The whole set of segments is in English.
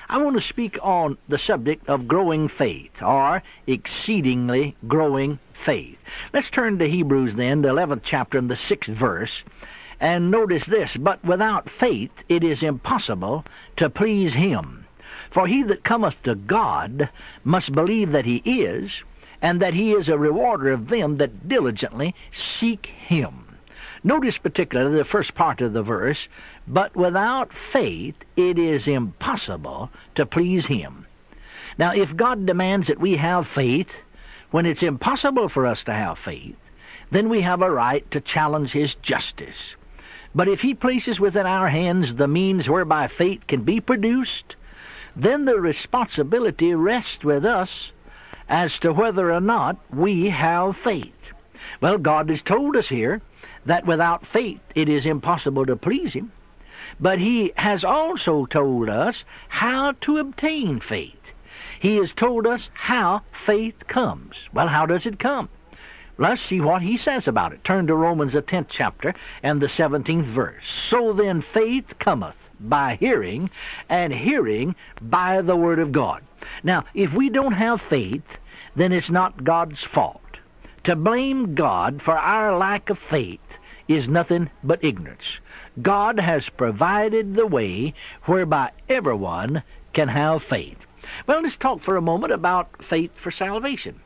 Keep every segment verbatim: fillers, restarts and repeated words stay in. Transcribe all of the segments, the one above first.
I want to speak on the subject of growing faith, or exceedingly growing faith. Let's turn to Hebrews then, the eleventh chapter and the sixth verse, and notice this: but without faith it is impossible to please him. For he that cometh to God must believe that he is, and that he is a rewarder of them that diligently seek him. Notice particularly the first part of the verse, but without faith it is impossible to please him. Now, if God demands that we have faith when it's impossible for us to have faith, then we have a right to challenge his justice. But if he places within our hands the means whereby faith can be produced, then the responsibility rests with us as to whether or not we have faith. Well, God has told us here that without faith it is impossible to please him, but he has also told us how to obtain faith. He has told us how faith comes. Well, how does it come? Let's see what he says about it. Turn to Romans, the tenth chapter, and the seventeenth verse. So then faith cometh by hearing, and hearing by the word of God. Now, if we don't have faith, then it's not God's fault. To blame God for our lack of faith is nothing but ignorance. God has provided the way whereby everyone can have faith. Well, let's talk for a moment about faith for salvation.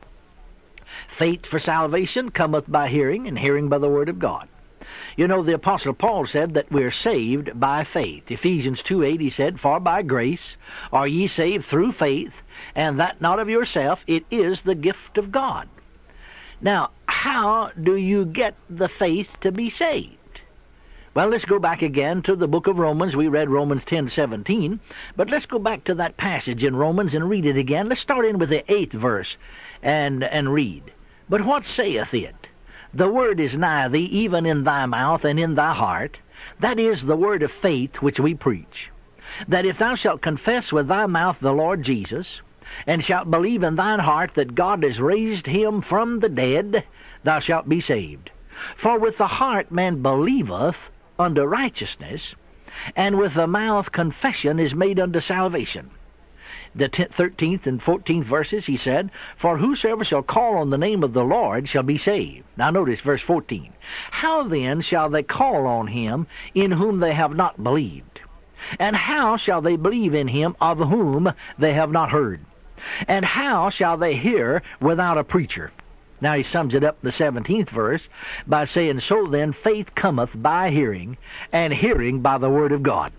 Faith for salvation cometh by hearing, and hearing by the word of God. You know, the Apostle Paul said that we're saved by faith. Ephesians two eight, he said, for by grace are ye saved through faith, and that not of yourself, it is the gift of God. Now, how do you get the faith to be saved? Well, let's go back again to the book of Romans. We read Romans ten seventeen, but let's go back to that passage in Romans and read it again. Let's start in with the eighth verse and, and read. But what saith it? The word is nigh thee, even in thy mouth and in thy heart. That is the word of faith which we preach. That if thou shalt confess with thy mouth the Lord Jesus, and shalt believe in thine heart that God has raised him from the dead, thou shalt be saved. For with the heart man believeth unto righteousness, and with the mouth confession is made unto salvation. The thirteenth and fourteenth verses, he said, for whosoever shall call on the name of the Lord shall be saved. Now notice verse fourteen. How then shall they call on him in whom they have not believed? And how shall they believe in him of whom they have not heard? And how shall they hear without a preacher? Now he sums it up in the seventeenth verse by saying, so then faith cometh by hearing, and hearing by the word of God.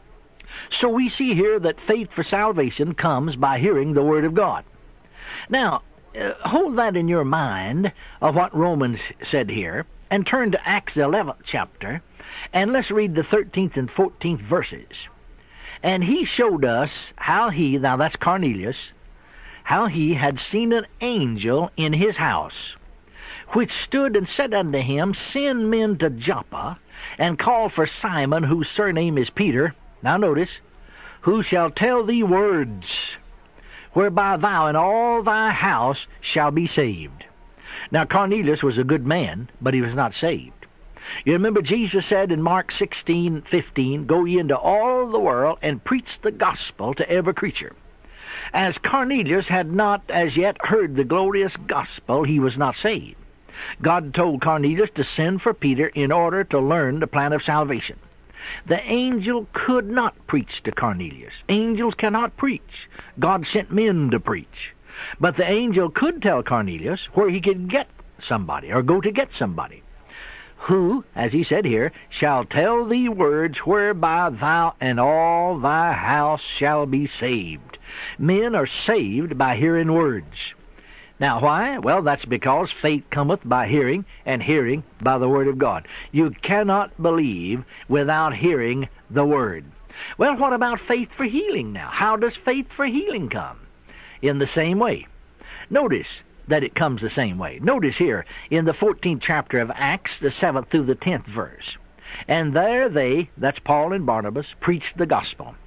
So we see here that faith for salvation comes by hearing the word of God. Now, uh, hold that in your mind of what Romans said here, and turn to Acts the eleventh chapter, and let's read the thirteenth and fourteenth verses. And he showed us how he, now that's Cornelius, how he had seen an angel in his house, which stood and said unto him, send men to Joppa, and call for Simon, whose surname is Peter. Now notice, who shall tell thee words, whereby thou and all thy house shall be saved. Now Cornelius was a good man, but he was not saved. You remember Jesus said in Mark sixteen fifteen, go ye into all the world and preach the gospel to every creature. As Cornelius had not as yet heard the glorious gospel, he was not saved. God told Cornelius to send for Peter in order to learn the plan of salvation. The angel could not preach to Cornelius. Angels cannot preach. God sent men to preach. But the angel could tell Cornelius where he could get somebody, or go to get somebody, who, as he said here, shall tell thee words whereby thou and all thy house shall be saved. Men are saved by hearing words. Now why? Well, that's because faith cometh by hearing, and hearing by the word of God. You cannot believe without hearing the word. Well, what about faith for healing now? How does faith for healing come? In the same way. Notice that it comes the same way. Notice here in the fourteenth chapter of Acts, the seventh through the tenth verse. And there they, that's Paul and Barnabas, preached the gospel.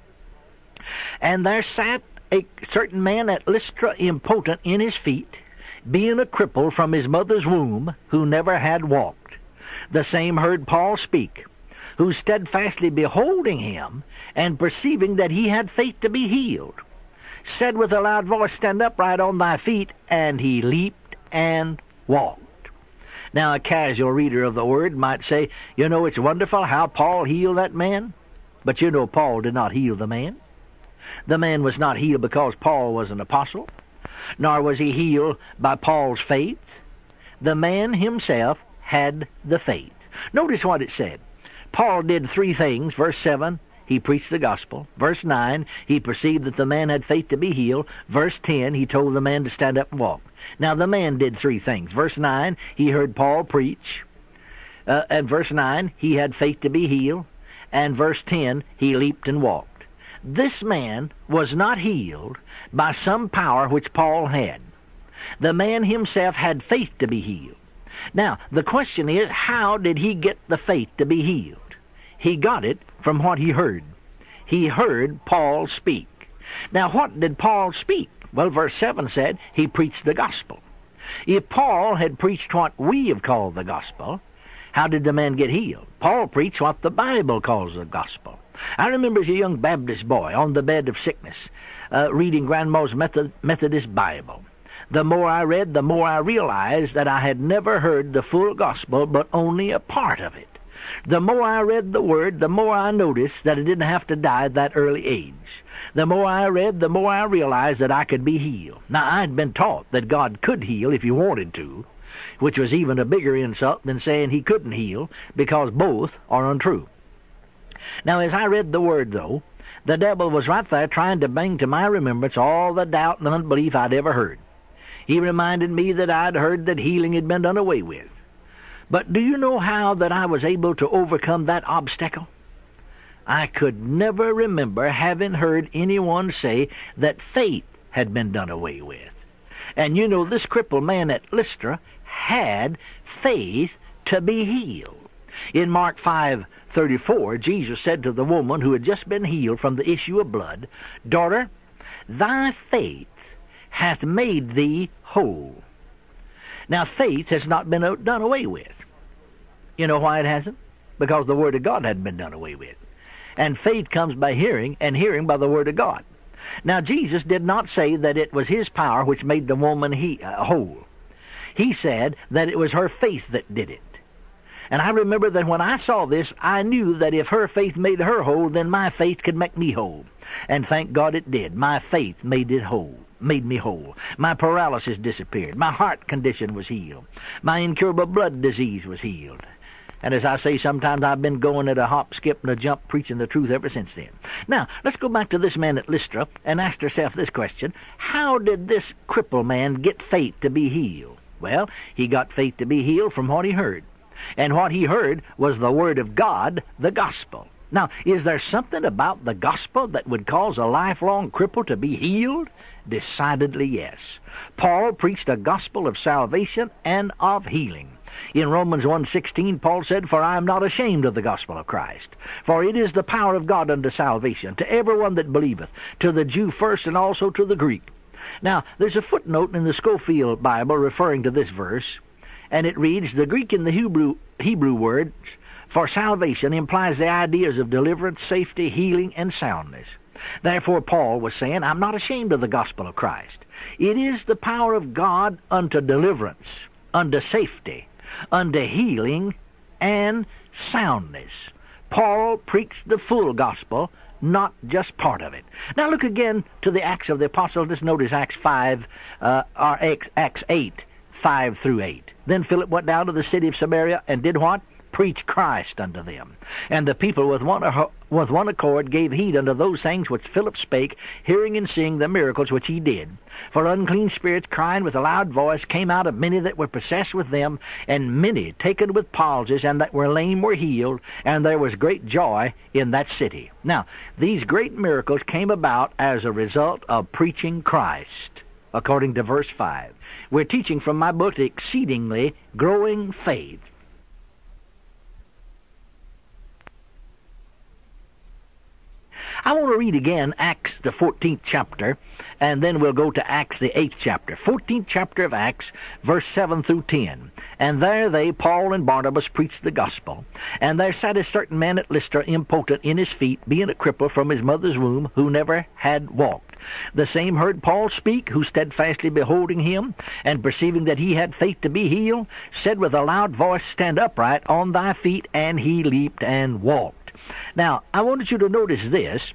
And there sat a certain man at Lystra impotent in his feet, being a cripple from his mother's womb, who never had walked. The same heard Paul speak, who steadfastly beholding him, and perceiving that he had faith to be healed, said with a loud voice, Stand upright on thy feet. And he leaped and walked. Now a casual reader of the word might say, you know, it's wonderful how Paul healed that man. But you know, Paul did not heal the man. The man was not healed because Paul was an apostle, nor was he healed by Paul's faith. The man himself had the faith. Notice what it said. Paul did three things. Verse seven, he preached the gospel. Verse nine, he perceived that the man had faith to be healed. Verse ten, he told the man to stand up and walk. Now the man did three things. Verse nine, he heard Paul preach. Uh, and verse nine, he had faith to be healed. And verse ten, he leaped and walked. This man was not healed by some power which Paul had. The man himself had faith to be healed. Now, the question is, how did he get the faith to be healed? He got it from what he heard. He heard Paul speak. Now, what did Paul speak? Well, verse seven said he preached the gospel. If Paul had preached what we have called the gospel, how did the man get healed? Paul preached what the Bible calls the gospel. I remember as a young Baptist boy on the bed of sickness, uh, reading Grandma's Method, Methodist Bible. The more I read, the more I realized that I had never heard the full gospel, but only a part of it. The more I read the Word, the more I noticed that I didn't have to die at that early age. The more I read, the more I realized that I could be healed. Now, I'd been taught that God could heal if he wanted to, which was even a bigger insult than saying he couldn't heal, because both are untrue. Now, as I read the Word, though, the devil was right there trying to bring to my remembrance all the doubt and unbelief I'd ever heard. He reminded me that I'd heard that healing had been done away with. But do you know how that I was able to overcome that obstacle? I could never remember having heard anyone say that faith had been done away with. And you know, this crippled man at Lystra had faith to be healed. In Mark five thirty-four, Jesus said to the woman who had just been healed from the issue of blood, Daughter, thy faith hath made thee whole. Now, faith has not been done away with. You know why it hasn't? Because the Word of God hadn't been done away with. And faith comes by hearing, and hearing by the Word of God. Now, Jesus did not say that it was his power which made the woman he, uh, whole. He said that it was her faith that did it. And I remember that when I saw this, I knew that if her faith made her whole, then my faith could make me whole. And thank God it did. My faith made it whole. made me whole. My paralysis disappeared. My heart condition was healed. My incurable blood disease was healed. And as I say, sometimes I've been going at a hop, skip, and a jump, preaching the truth ever since then. Now, let's go back to this man at Lystra and ask ourselves this question. How did this crippled man get faith to be healed? Well, he got faith to be healed from what he heard. And what he heard was the Word of God, the gospel. Now, is there something about the gospel that would cause a lifelong cripple to be healed? Decidedly yes. Paul preached a gospel of salvation and of healing. In Romans one sixteen, Paul said, For I am not ashamed of the gospel of Christ, for it is the power of God unto salvation, to everyone that believeth, to the Jew first and also to the Greek. Now, there's a footnote in the Scofield Bible referring to this verse, and it reads, The Greek and the Hebrew, Hebrew words for salvation implies the ideas of deliverance, safety, healing, and soundness. Therefore, Paul was saying, I'm not ashamed of the gospel of Christ. It is the power of God unto deliverance, unto safety, unto healing, and soundness. Paul preached the full gospel, not just part of it. Now look again to the Acts of the Apostles. Just notice Acts five, uh, or Acts, Acts eight, five through eight. Then Philip went down to the city of Samaria and did what? Preach Christ unto them. And the people with one, with one accord gave heed unto those things which Philip spake, hearing and seeing the miracles which he did. For unclean spirits, crying with a loud voice, came out of many that were possessed with them, and many taken with palsies, and that were lame were healed, and there was great joy in that city. Now, these great miracles came about as a result of preaching Christ, according to verse five. We're teaching from my book, Exceedingly Growing Faith. I want to read again Acts, the fourteenth chapter, and then we'll go to Acts, the eighth chapter. fourteenth chapter of Acts, verse seven through ten. And there they, Paul and Barnabas, preached the gospel. And there sat a certain man at Lystra, impotent in his feet, being a cripple from his mother's womb, who never had walked. The same heard Paul speak, who steadfastly beholding him, and perceiving that he had faith to be healed, said with a loud voice, Stand upright on thy feet, and he leaped and walked. Now, I wanted you to notice this,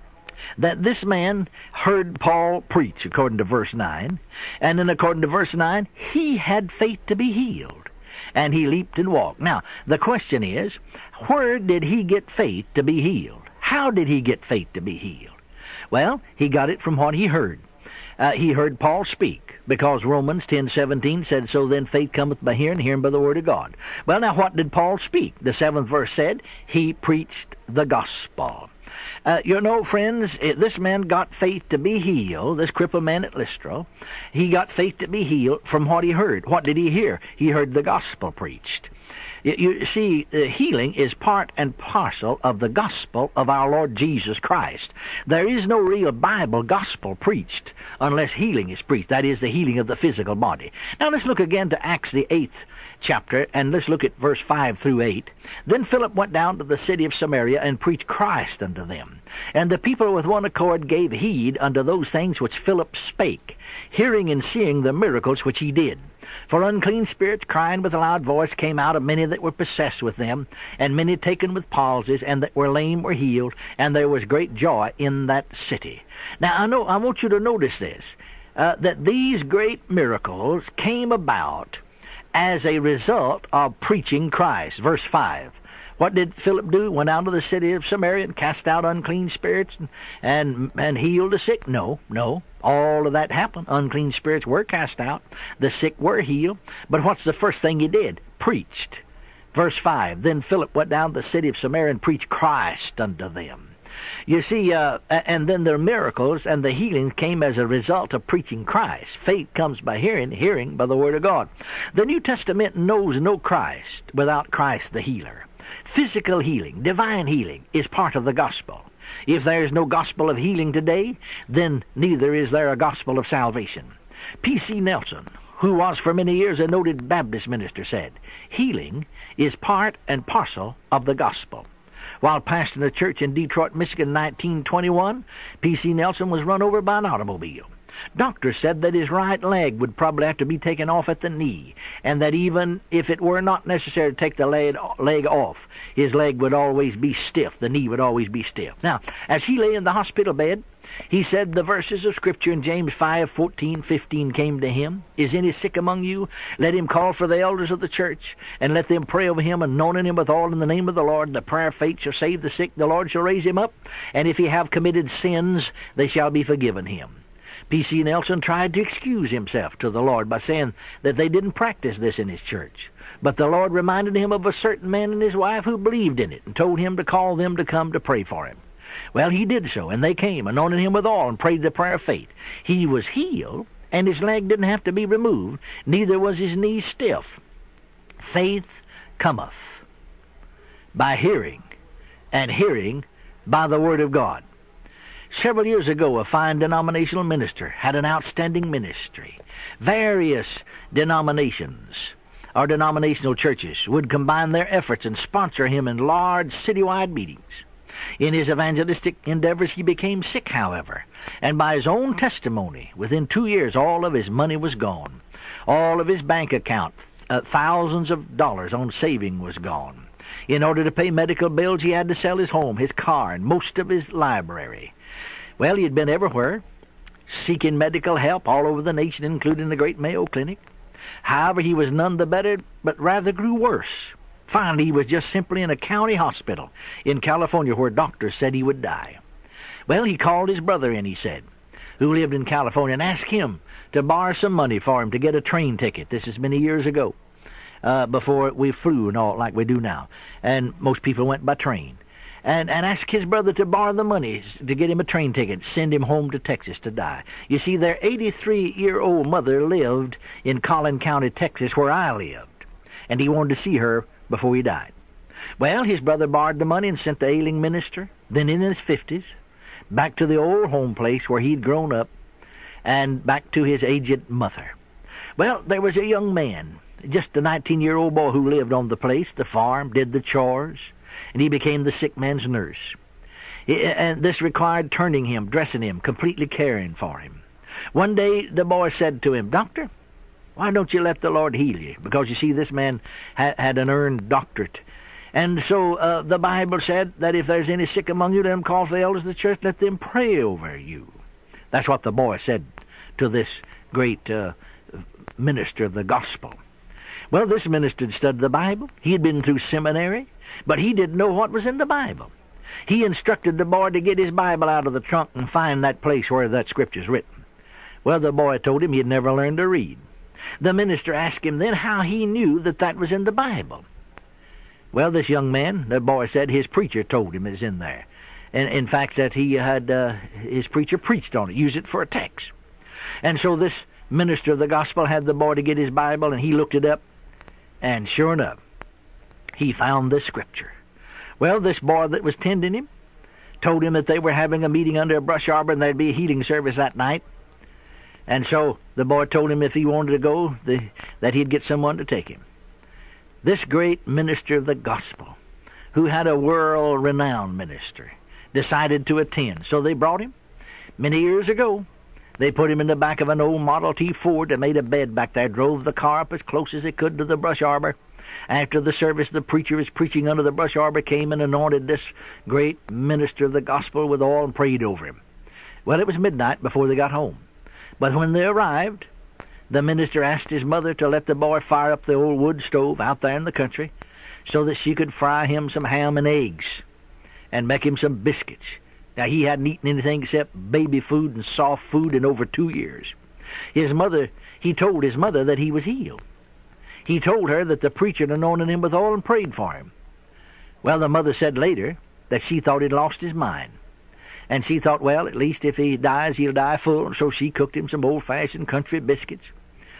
that this man heard Paul preach, according to verse nine, and then according to verse nine, he had faith to be healed, and he leaped and walked. Now, the question is, where did he get faith to be healed? How did he get faith to be healed? Well, he got it from what he heard. Uh, he heard Paul speak, because Romans ten seventeen said, So then faith cometh by hearing, hearing by the word of God. Well, now what did Paul speak? The seventh verse said, he preached the gospel. Uh, you know, friends, this man got faith to be healed, this crippled man at Lystra. He got faith to be healed from what he heard. What did he hear? He heard the gospel preached. You see, uh, healing is part and parcel of the gospel of our Lord Jesus Christ. There is no real Bible gospel preached unless healing is preached. That is, the healing of the physical body. Now let's look again to Acts, the eighth chapter, and let's look at verse five through eight. Then Philip went down to the city of Samaria and preached Christ unto them. And the people with one accord gave heed unto those things which Philip spake, hearing and seeing the miracles which he did. For unclean spirits, crying with a loud voice, came out of many that were possessed with them, and many taken with palsies, and that were lame were healed, and there was great joy in that city. Now, I know I want you to notice this, uh, that these great miracles came about as a result of preaching Christ. Verse five. What did Philip do? Went out to the city of Samaria and cast out unclean spirits and, and, and healed the sick? No, no. All of that happened. Unclean spirits were cast out. The sick were healed. But what's the first thing he did? Preached. Verse five. Then Philip went down to the city of Samaria and preached Christ unto them. You see, uh, and then the miracles and the healings came as a result of preaching Christ. Faith comes by hearing, hearing by the word of God. The New Testament knows no Christ without Christ the healer. Physical healing, divine healing, is part of the gospel. If there is no gospel of healing today, then neither is there a gospel of salvation. P C Nelson, who was for many years a noted Baptist minister, said, healing is part and parcel of the gospel. While pastoring a church in Detroit, Michigan in nineteen twenty-one, P C Nelson was run over by an automobile. Doctors said that his right leg would probably have to be taken off at the knee, and that even if it were not necessary to take the leg, leg off, his leg would always be stiff, the knee would always be stiff. Now, as he lay in the hospital bed, he said the verses of Scripture in James five, fourteen, fifteen came to him. Is any sick among you? Let him call for the elders of the church, and let them pray over him, anointing him with oil in the name of the Lord. The prayer of faith shall save the sick. The Lord shall raise him up, and if he have committed sins, they shall be forgiven him. P C Nelson tried to excuse himself to the Lord by saying that they didn't practice this in his church. But the Lord reminded him of a certain man and his wife who believed in it and told him to call them to come to pray for him. Well, he did so, and they came, anointed him with oil, and prayed the prayer of faith. He was healed, and his leg didn't have to be removed, neither was his knee stiff. Faith cometh by hearing, and hearing by the word of God. Several years ago, a fine denominational minister had an outstanding ministry. Various denominations or denominational churches would combine their efforts and sponsor him in large citywide meetings. In his evangelistic endeavors, he became sick, however, and by his own testimony, within two years, all of his money was gone. All of his bank account, uh, thousands of dollars on saving, was gone. In order to pay medical bills, he had to sell his home, his car, and most of his library. Well, he had been everywhere, seeking medical help all over the nation, including the great Mayo Clinic. However, he was none the better, but rather grew worse. Finally, he was just simply in a county hospital in California where doctors said he would die. Well, he called his brother in, he said, who lived in California, and asked him to borrow some money for him to get a train ticket. This is many years ago, uh, before we flew and all like we do now. And most people went by train. And, and asked his brother to borrow the money to get him a train ticket, send him home to Texas to die. You see, their eighty-three-year-old mother lived in Collin County, Texas, where I lived, and he wanted to see her before he died. Well, his brother borrowed the money and sent the ailing minister, then in his fifties, back to the old home place where he'd grown up, and back to his aged mother. Well, there was a young man, just a nineteen-year-old boy, who lived on the place, the farm, did the chores, and he became the sick man's nurse. And this required turning him, dressing him, completely caring for him. One day the boy said to him, "Doctor, why don't you let the Lord heal you?" Because, you see, this man ha- had an earned doctorate. And so uh, the Bible said that if there's any sick among you, let them call for the elders of the church, let them pray over you. That's what the boy said to this great uh, minister of the gospel. Well, this minister had studied the Bible. He had been through seminary, but he didn't know what was in the Bible. He instructed the boy to get his Bible out of the trunk and find that place where that scripture's written. Well, the boy told him he had never learned to read. The minister asked him then how he knew that that was in the Bible. Well, this young man, the boy said, his preacher told him it's in there. And in fact, that he had, uh, his preacher preached on it, used it for a text. And so this minister of the gospel had the boy to get his Bible, and he looked it up, and sure enough, he found this scripture. Well, this boy that was tending him told him that they were having a meeting under a brush arbor, and there'd be a healing service that night. And so the boy told him if he wanted to go, the, that he'd get someone to take him. This great minister of the gospel, who had a world-renowned ministry, decided to attend. So they brought him. Many years ago, they put him in the back of an old Model T Ford and made a bed back there, drove the car up as close as they could to the brush arbor. After the service, the preacher was preaching under the brush arbor, came and anointed this great minister of the gospel with oil and prayed over him. Well, it was midnight before they got home. But when they arrived, the minister asked his mother to let the boy fire up the old wood stove out there in the country so that she could fry him some ham and eggs and make him some biscuits. Now, he hadn't eaten anything except baby food and soft food in over two years. His mother, he told his mother that he was healed. He told her that the preacher had anointed him with oil and prayed for him. Well, the mother said later that she thought he'd lost his mind. And she thought, well, at least if he dies, he'll die full. And so she cooked him some old-fashioned country biscuits.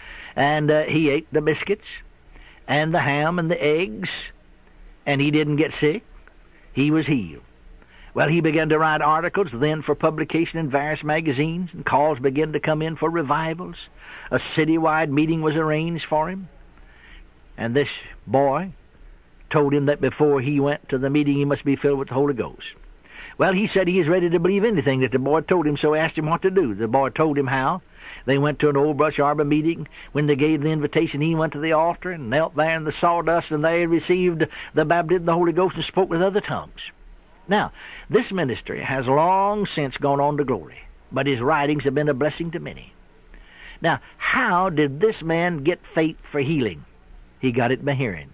And uh, he ate the biscuits and the ham and the eggs, and he didn't get sick. He was healed. Well, he began to write articles then for publication in various magazines, and calls began to come in for revivals. A citywide meeting was arranged for him. And this boy told him that before he went to the meeting, he must be filled with the Holy Ghost. Well, he said he is ready to believe anything that the boy told him, so asked him what to do. The boy told him how. They went to an old brush arbor meeting. When they gave the invitation, he went to the altar and knelt there in the sawdust, and they received the baptism of the Holy Ghost and spoke with other tongues. Now, this ministry has long since gone on to glory, but his writings have been a blessing to many. Now, how did this man get faith for healing? He got it by hearing.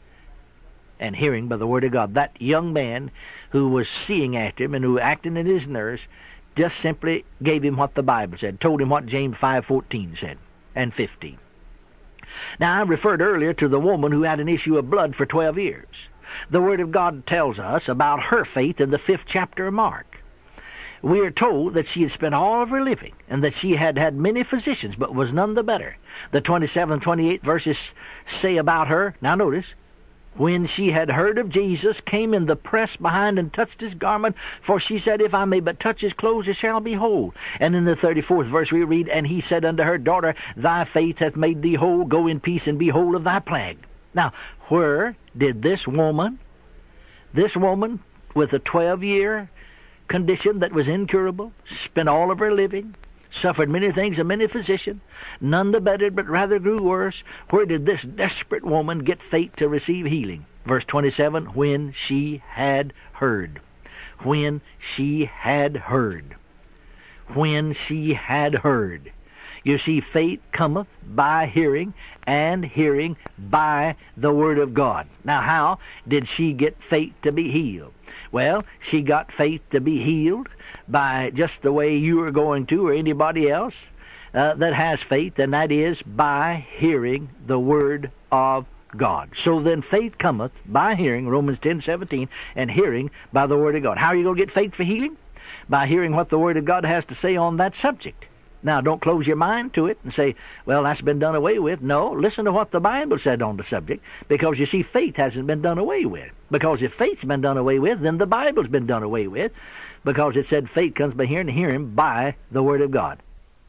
And hearing by the Word of God. That young man who was seeing after him and who acted in his nurse just simply gave him what the Bible said, told him what James five fourteen said, and fifteen. Now, I referred earlier to the woman who had an issue of blood for twelve years. The Word of God tells us about her faith in the fifth chapter of Mark. We are told that she had spent all of her living, and that she had had many physicians, but was none the better. The twenty-seventh and twenty-eighth verses say about her, now notice, when she had heard of Jesus, came in the press behind and touched his garment, for she said, if I may but touch his clothes, I shall be whole. And in the thirty-fourth verse we read, and he said unto her, daughter, thy faith hath made thee whole. Go in peace and be whole of thy plague. Now, where did this woman, this woman with a twelve-year condition that was incurable, spent all of her living, suffered many things of many physicians, none the better, but rather grew worse. Where did this desperate woman get faith to receive healing? Verse twenty-seven, when she had heard. When she had heard. When she had heard. You see, faith cometh by hearing, and hearing by the Word of God. Now, how did she get faith to be healed? Well, she got faith to be healed by just the way you are going to, or anybody else uh, that has faith, and that is by hearing the Word of God. So then faith cometh by hearing, Romans ten seventeen, and hearing by the Word of God. How are you going to get faith for healing? By hearing what the Word of God has to say on that subject. Now, don't close your mind to it and say, well, that's been done away with. No, listen to what the Bible said on the subject, because you see, faith hasn't been done away with. Because if faith's been done away with, then the Bible's been done away with. because it said faith comes by hearing, and hearing by the Word of God.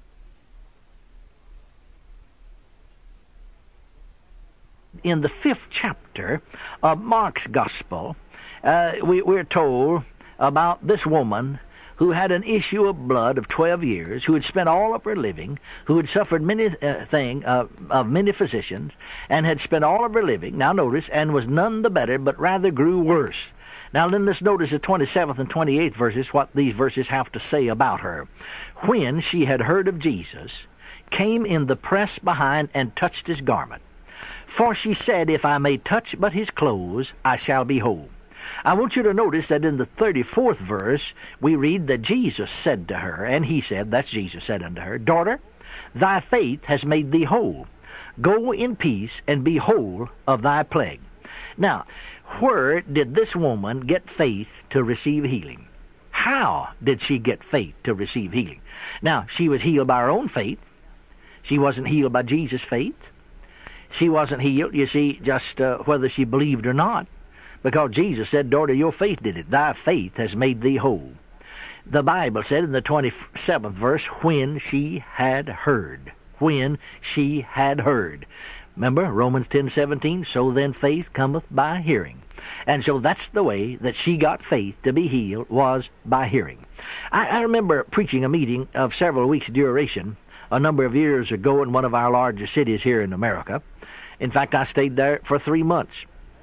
In the fifth chapter of Mark's Gospel, uh, we, we're told about this woman who had an issue of blood of twelve years, who had spent all of her living, who had suffered many uh, thing uh, of many physicians, and had spent all of her living, now notice, and was none the better, but rather grew worse. Now then, let's notice the twenty-seventh and twenty-eighth verses, what these verses have to say about her. When she had heard of Jesus, came in the press behind and touched his garment. For she said, If I may touch but his clothes, I shall be whole. I want you to notice that in the thirty-fourth verse, we read that Jesus said to her, and he said, that's Jesus said unto her, Daughter, thy faith has made thee whole. Go in peace and be whole of thy plague. Now, where did this woman get faith to receive healing? How did she get faith to receive healing? Now, she was healed by her own faith. She wasn't healed by Jesus' faith. She wasn't healed, you see, just uh, whether she believed or not. Because Jesus said, Daughter, your faith did it. Thy faith has made thee whole. The Bible said in the twenty-seventh verse, when she had heard. When she had heard. Remember, Romans ten seventeen, so then faith cometh by hearing. And so that's the way that she got faith to be healed, was by hearing. I, I remember preaching a meeting of several weeks' duration a number of years ago in one of our larger cities here in America. In fact, I stayed there for three months.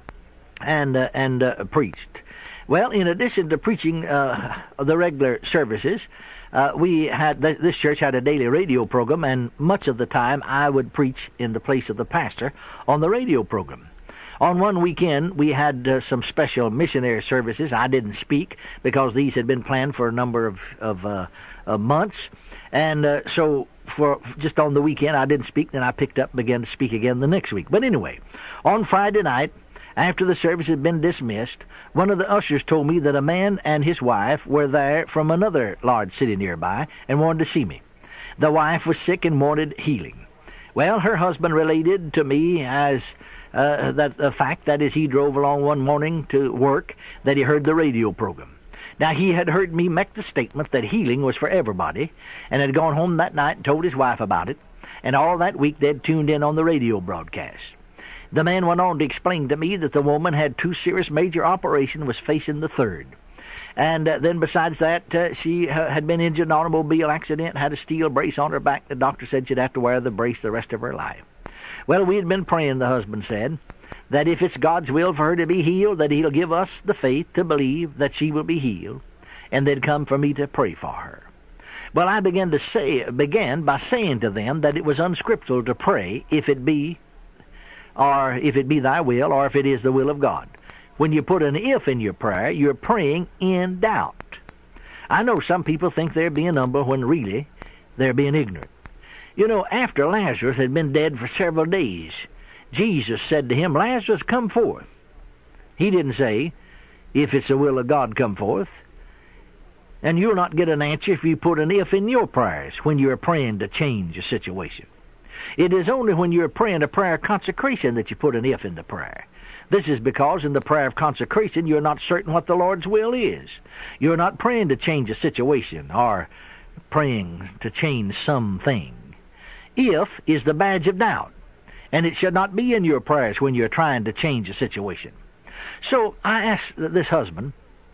and uh, and uh, preached. Well, in addition to preaching uh, the regular services, uh, we had th- this church had a daily radio program, and much of the time I would preach in the place of the pastor on the radio program. On one weekend, we had uh, some special missionary services. I didn't speak because these had been planned for a number of, of, uh, of months, and uh, so for just on the weekend I didn't speak. Then I picked up and began to speak again the next week. But anyway, on Friday night, after the service had been dismissed, one of the ushers told me that a man and his wife were there from another large city nearby and wanted to see me. The wife was sick and wanted healing. Well, her husband related to me as uh, that the fact that as he drove along one morning to work, that he heard the radio program. Now, he had heard me make the statement that healing was for everybody, and had gone home that night and told his wife about it, and all that week they'd tuned in on the radio broadcast. The man went on to explain to me that the woman had two serious major operations, was facing the third. And uh, then besides that, uh, she uh, had been injured in an automobile accident, had a steel brace on her back. The doctor said she'd have to wear the brace the rest of her life. Well, we had been praying, the husband said, that if it's God's will for her to be healed, that he'll give us the faith to believe that she will be healed, and they'd come for me to pray for her. Well, I began to say, began by saying to them that it was unscriptural to pray if it be or if it be thy will, or if it is the will of God. When you put an if in your prayer, you're praying in doubt. I know some people think they're being humble when really they're being ignorant. You know, after Lazarus had been dead for several days, Jesus said to him, Lazarus, come forth. He didn't say, if it's the will of God, come forth. And you'll not get an answer if you put an if in your prayers when you're praying to change a situation. It is only when you're praying a prayer of consecration that you put an if in the prayer. This is because in the prayer of consecration you're not certain what the Lord's will is. You're not praying to change a situation or praying to change something. If is the badge of doubt, and it should not be in your prayers when you're trying to change a situation. So I asked this husband,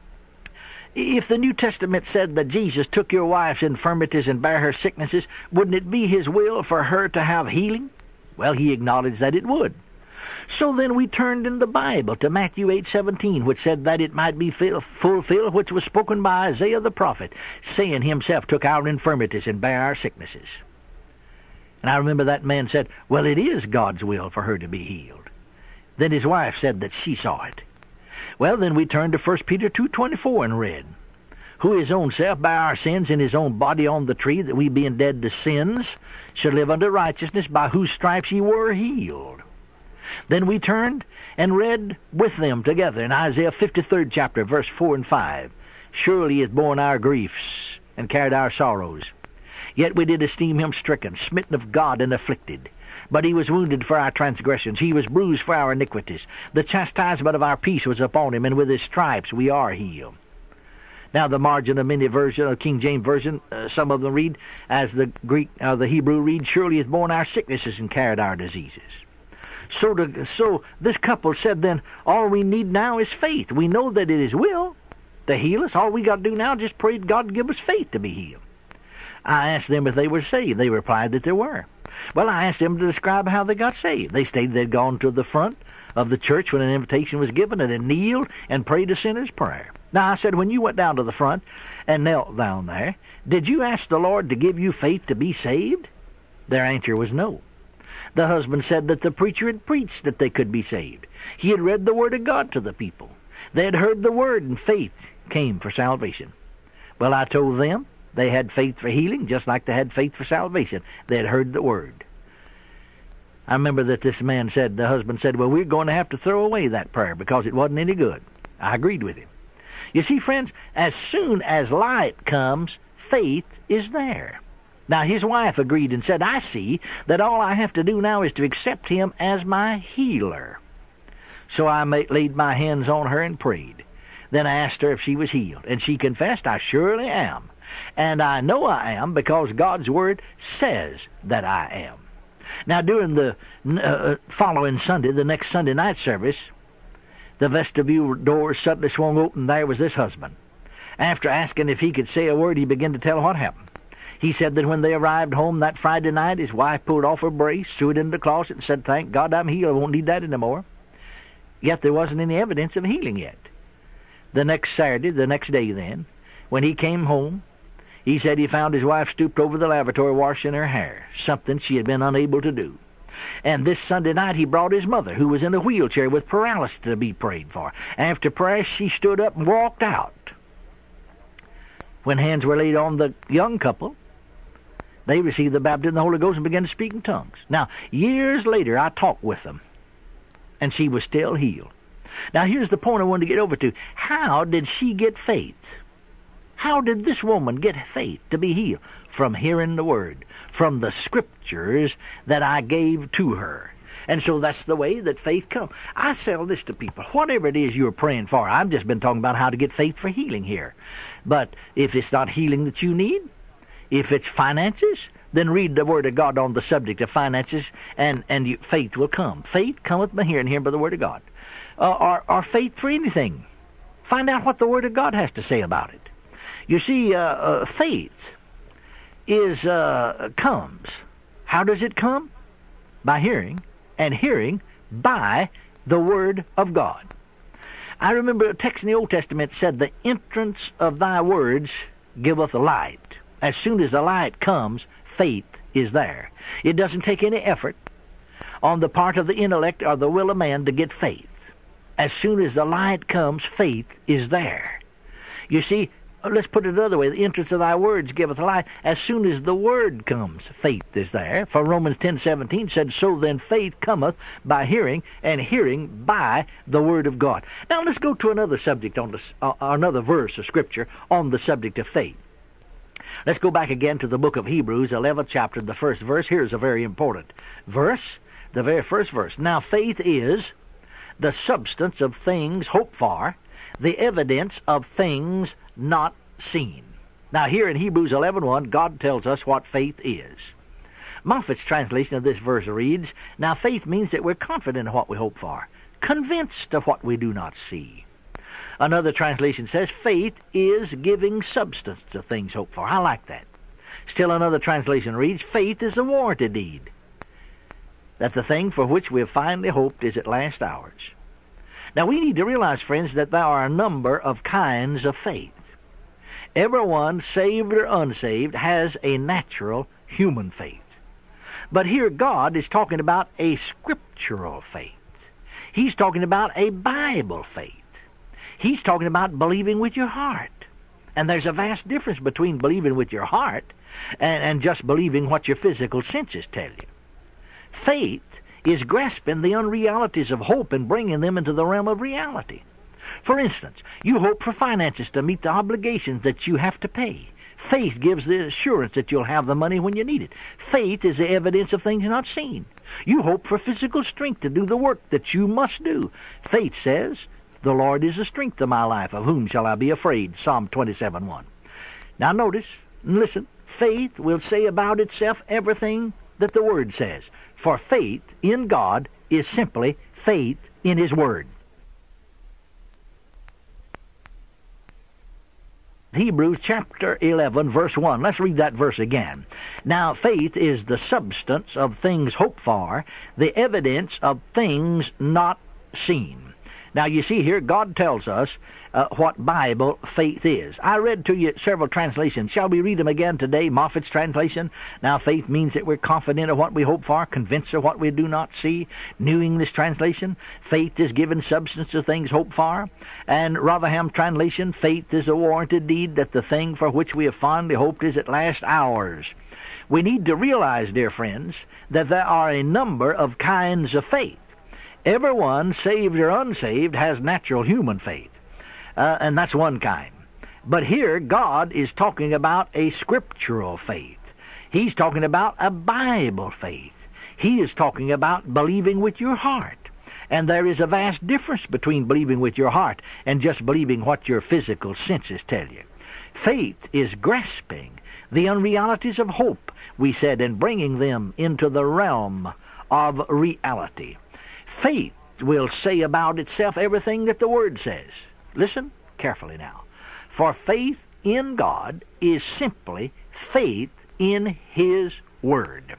if the New Testament said that Jesus took your wife's infirmities and bare her sicknesses, wouldn't it be his will for her to have healing? Well, he acknowledged that it would. So then we turned in the Bible to Matthew eight seventeen, which said that it might be fulfilled which was spoken by Isaiah the prophet, saying himself took our infirmities and bare our sicknesses. And I remember that man said, well, it is God's will for her to be healed. Then his wife said that she saw it. Well, then we turned to First Peter two twenty-four and read, who his own self bare our sins in his own body on the tree, that we being dead to sins should live unto righteousness, by whose stripes ye were healed. Then we turned and read with them together in Isaiah fifty-third chapter, verse four and five, surely he hath borne our griefs and carried our sorrows. Yet we did esteem him stricken, smitten of God, and afflicted. But he was wounded for our transgressions, he was bruised for our iniquities. The chastisement of our peace was upon him, and with his stripes we are healed. Now, the margin of many version, of King James Version, uh, some of them read, as the Greek, uh, the Hebrew reads, surely hath borne our sicknesses and carried our diseases. So, to, so this couple said then, all we need now is faith. We know that it is will to heal us. All we got to do now is just pray God to give us faith to be healed. I asked them if they were saved. They replied that they were. Well, I asked them to describe how they got saved. They stated they'd gone to the front of the church when an invitation was given and had kneeled and prayed a sinner's prayer. Now, I said, when you went down to the front and knelt down there, did you ask the Lord to give you faith to be saved? Their answer was no. The husband said that the preacher had preached that they could be saved. He had read the Word of God to the people. They had heard the Word, and faith came for salvation. Well, I told them they had faith for healing just like they had faith for salvation. They had heard the Word. I remember that this man said, the husband said, well, we're going to have to throw away that prayer because it wasn't any good. I agreed with him. You see, friends, as soon as light comes, faith is there. Now, his wife agreed and said, I see that all I have to do now is to accept him as my healer. So I laid my hands on her and prayed. Then I asked her if she was healed, and she confessed, I surely am. And I know I am because God's Word says that I am. Now, during the uh, following Sunday, the next Sunday night service, the vestibule doors suddenly swung open. There was this husband. After asking if he could say a word, he began to tell what happened. He said that when they arrived home that Friday night, his wife pulled off her brace, threw it in the closet, and said, thank God I'm healed. I won't need that anymore. Yet there wasn't any evidence of healing yet. The next Saturday, the next day then, when he came home, he said he found his wife stooped over the lavatory washing her hair, something she had been unable to do. And this Sunday night he brought his mother, who was in a wheelchair with paralysis, to be prayed for. After prayer, she stood up and walked out. When hands were laid on the young couple, they received the baptism of the Holy Ghost and began to speak in tongues. Now, years later, I talked with them, and she was still healed. Now, here's the point I wanted to get over to. How did she get faith? How did this woman get faith to be healed? From hearing the Word, from the Scriptures that I gave to her. And so that's the way that faith comes. I tell this to people. Whatever it is you're praying for, I've just been talking about how to get faith for healing here. But if it's not healing that you need, if it's finances, then read the Word of God on the subject of finances, and, and you, faith will come. Faith cometh by hearing, hearing by the Word of God. Uh, or, or faith for anything. Find out what the Word of God has to say about it. You see, uh, uh, faith is uh, comes. How does it come? By hearing, and hearing by the Word of God. I remember a text in the Old Testament said, the entrance of thy words giveth light. As soon as the light comes, faith is there. It doesn't take any effort on the part of the intellect or the will of man to get faith. As soon as the light comes, faith is there. You see, let's put it another way. The entrance of thy words giveth light. As soon as the Word comes, faith is there. For Romans ten seventeen said, so then faith cometh by hearing, and hearing by the Word of God. Now let's go to another subject, on this, uh, another verse of Scripture on the subject of faith. Let's go back again to the book of Hebrews, eleventh chapter, the first verse. Here's a very important verse, the very first verse. Now faith is the substance of things hoped for, the evidence of things not seen. Now here in Hebrews eleven one, God tells us what faith is. Moffat's translation of this verse reads, now faith means that we're confident of what we hope for, convinced of what we do not see. Another translation says, faith is giving substance to things hoped for. I like that. Still another translation reads, faith is a warranty deed, that the thing for which we have finally hoped is at last ours. Now we need to realize, friends, that there are a number of kinds of faith. Everyone, saved or unsaved, has a natural human faith. But here God is talking about a scriptural faith. He's talking about a Bible faith. He's talking about believing with your heart. And there's a vast difference between believing with your heart and, and just believing what your physical senses tell you. Faith is grasping the unrealities of hope and bringing them into the realm of reality. For instance, you hope for finances to meet the obligations that you have to pay. Faith gives the assurance that you'll have the money when you need it. Faith is the evidence of things not seen. You hope for physical strength to do the work that you must do. Faith says, The Lord is the strength of my life. Of whom shall I be afraid? Psalm twenty-seven one. Now notice, and listen, faith will say about itself everything that the Word says. For faith in God is simply faith in His Word. Hebrews chapter eleven, verse one. Let's read that verse again. Now faith is the substance of things hoped for, the evidence of things not seen. Now you see here, God tells us uh, what Bible faith is. I read to you several translations. Shall we read them again today? Moffat's translation. Now faith means that we're confident of what we hope for, convinced of what we do not see. New English translation, faith is given substance to things hoped for. And Rotherham translation, faith is a warranted deed that the thing for which we have fondly hoped is at last ours. We need to realize, dear friends, that there are a number of kinds of faith. Everyone, saved or unsaved, has natural human faith, uh, and that's one kind. But here, God is talking about a scriptural faith. He's talking about a Bible faith. He is talking about believing with your heart. And there is a vast difference between believing with your heart and just believing what your physical senses tell you. Faith is grasping the unrealities of hope, we said, and bringing them into the realm of reality. Faith will say about itself everything that the Word says. Listen carefully now. For faith in God is simply faith in His Word.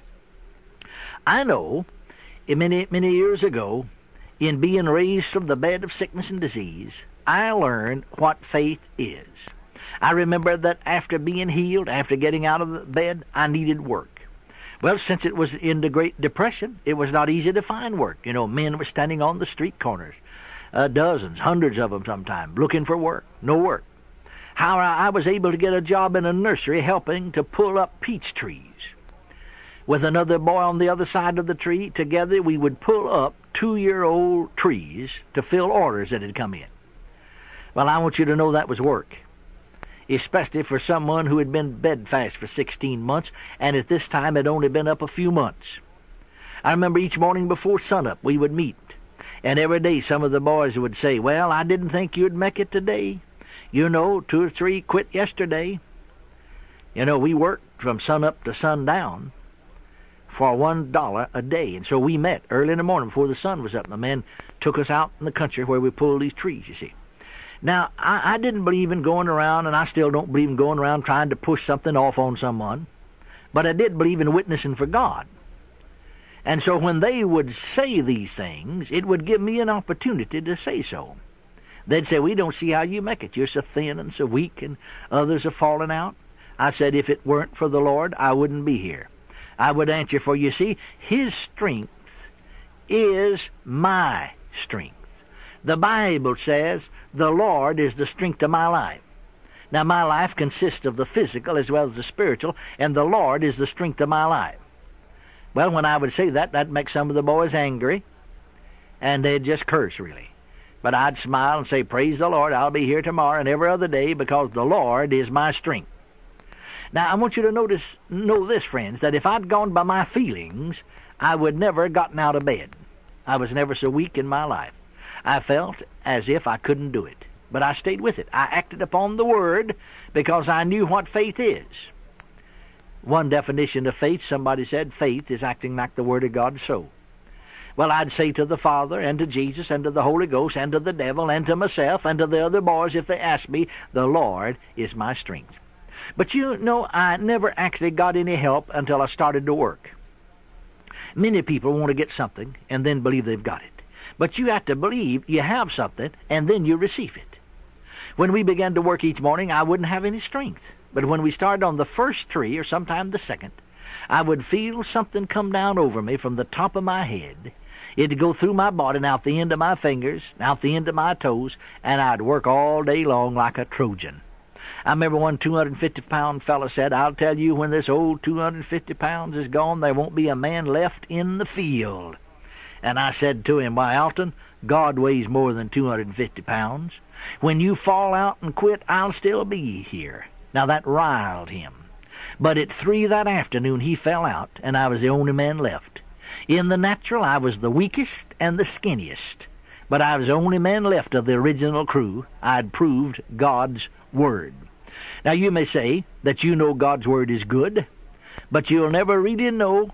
I know many, many years ago, in being raised from the bed of sickness and disease, I learned what faith is. I remember that after being healed, after getting out of the bed, I needed work. Well, since it was in the Great Depression, it was not easy to find work. You know, men were standing on the street corners, uh, dozens, hundreds of them sometimes, looking for work, no work. How I was able to get a job in a nursery helping to pull up peach trees. With another boy on the other side of the tree, together we would pull up two-year-old trees to fill orders that had come in. Well, I want you to know that was work, especially for someone who had been bedfast for sixteen months, and at this time had only been up a few months. I remember each morning before sunup we would meet, and every day some of the boys would say, well, I didn't think you'd make it today. You know, two or three quit yesterday. You know, we worked from sunup to sundown for one dollar a day, and so we met early in the morning before the sun was up, and the men took us out in the country where we pulled these trees, you see. Now, I, I didn't believe in going around, and I still don't believe in going around trying to push something off on someone, but I did believe in witnessing for God. And so when they would say these things, it would give me an opportunity to say so. They'd say, we don't see how you make it. You're so thin and so weak, and others are falling out. I said, if it weren't for the Lord, I wouldn't be here. I would answer, for you see, His strength is my strength. The Bible says, the Lord is the strength of my life. Now, my life consists of the physical as well as the spiritual, and the Lord is the strength of my life. Well, when I would say that, that'd make some of the boys angry, and they'd just curse, really. But I'd smile and say, praise the Lord, I'll be here tomorrow and every other day because the Lord is my strength. Now, I want you to notice, know this, friends, that if I'd gone by my feelings, I would never have gotten out of bed. I was never so weak in my life. I felt as if I couldn't do it. But I stayed with it. I acted upon the Word because I knew what faith is. One definition of faith, somebody said, faith is acting like the Word of God so. Well, I'd say to the Father and to Jesus and to the Holy Ghost and to the devil and to myself and to the other boys if they asked me, the Lord is my strength. But you know, I never actually got any help until I started to work. Many people want to get something and then believe they've got it. But you have to believe you have something and then you receive it. When we began to work each morning, I wouldn't have any strength. But when we started on the first tree, or sometime the second, I would feel something come down over me from the top of my head. It'd go through my body and out the end of my fingers, out the end of my toes, and I'd work all day long like a Trojan. I remember one two hundred fifty pound fellow said, I'll tell you, when this old two hundred fifty pounds is gone, there won't be a man left in the field. And I said to him, why, Alton, God weighs more than two hundred fifty pounds. When you fall out and quit, I'll still be here. Now that riled him. But at three that afternoon he fell out, and I was the only man left. In the natural, I was the weakest and the skinniest. but I was the only man left of the original crew. I'd proved God's Word. Now you may say that you know God's Word is good, but you'll never really know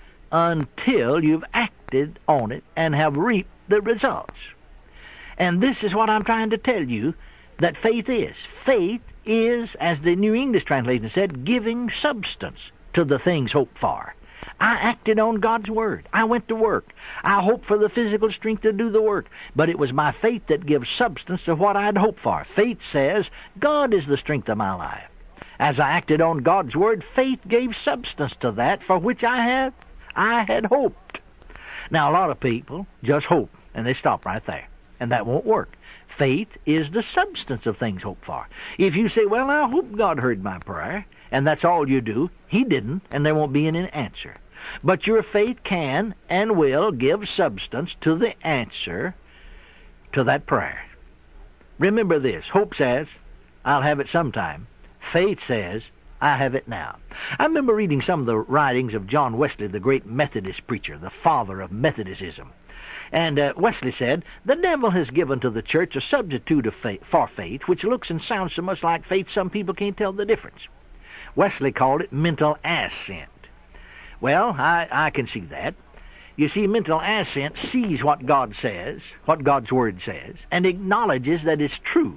until you've acted on it and have reaped the results. And this is what I'm trying to tell you that faith is. Faith is, as the New English translation said, giving substance to the things hoped for. I acted on God's Word. I went to work. I hoped for the physical strength to do the work, but it was my faith that gives substance to what I'd hoped for. Faith says, God is the strength of my life. As I acted on God's Word, faith gave substance to that for which I had, I had hoped. Now, a lot of people just hope, and they stop right there, and that won't work. Faith is the substance of things hoped for. If you say, well, I hope God heard my prayer, and that's all you do, He didn't, and there won't be any answer. But your faith can and will give substance to the answer to that prayer. Remember this. Hope says, I'll have it sometime. Faith says, I have it now. I remember reading some of the writings of John Wesley, the great Methodist preacher, the father of Methodism. And uh, Wesley said, the devil has given to the church a substitute of faith, for faith, which looks and sounds so much like faith some people can't tell the difference. Wesley called it mental assent. Well, I, I can see that. You see, mental assent sees what God says, what God's Word says, and acknowledges that it's true.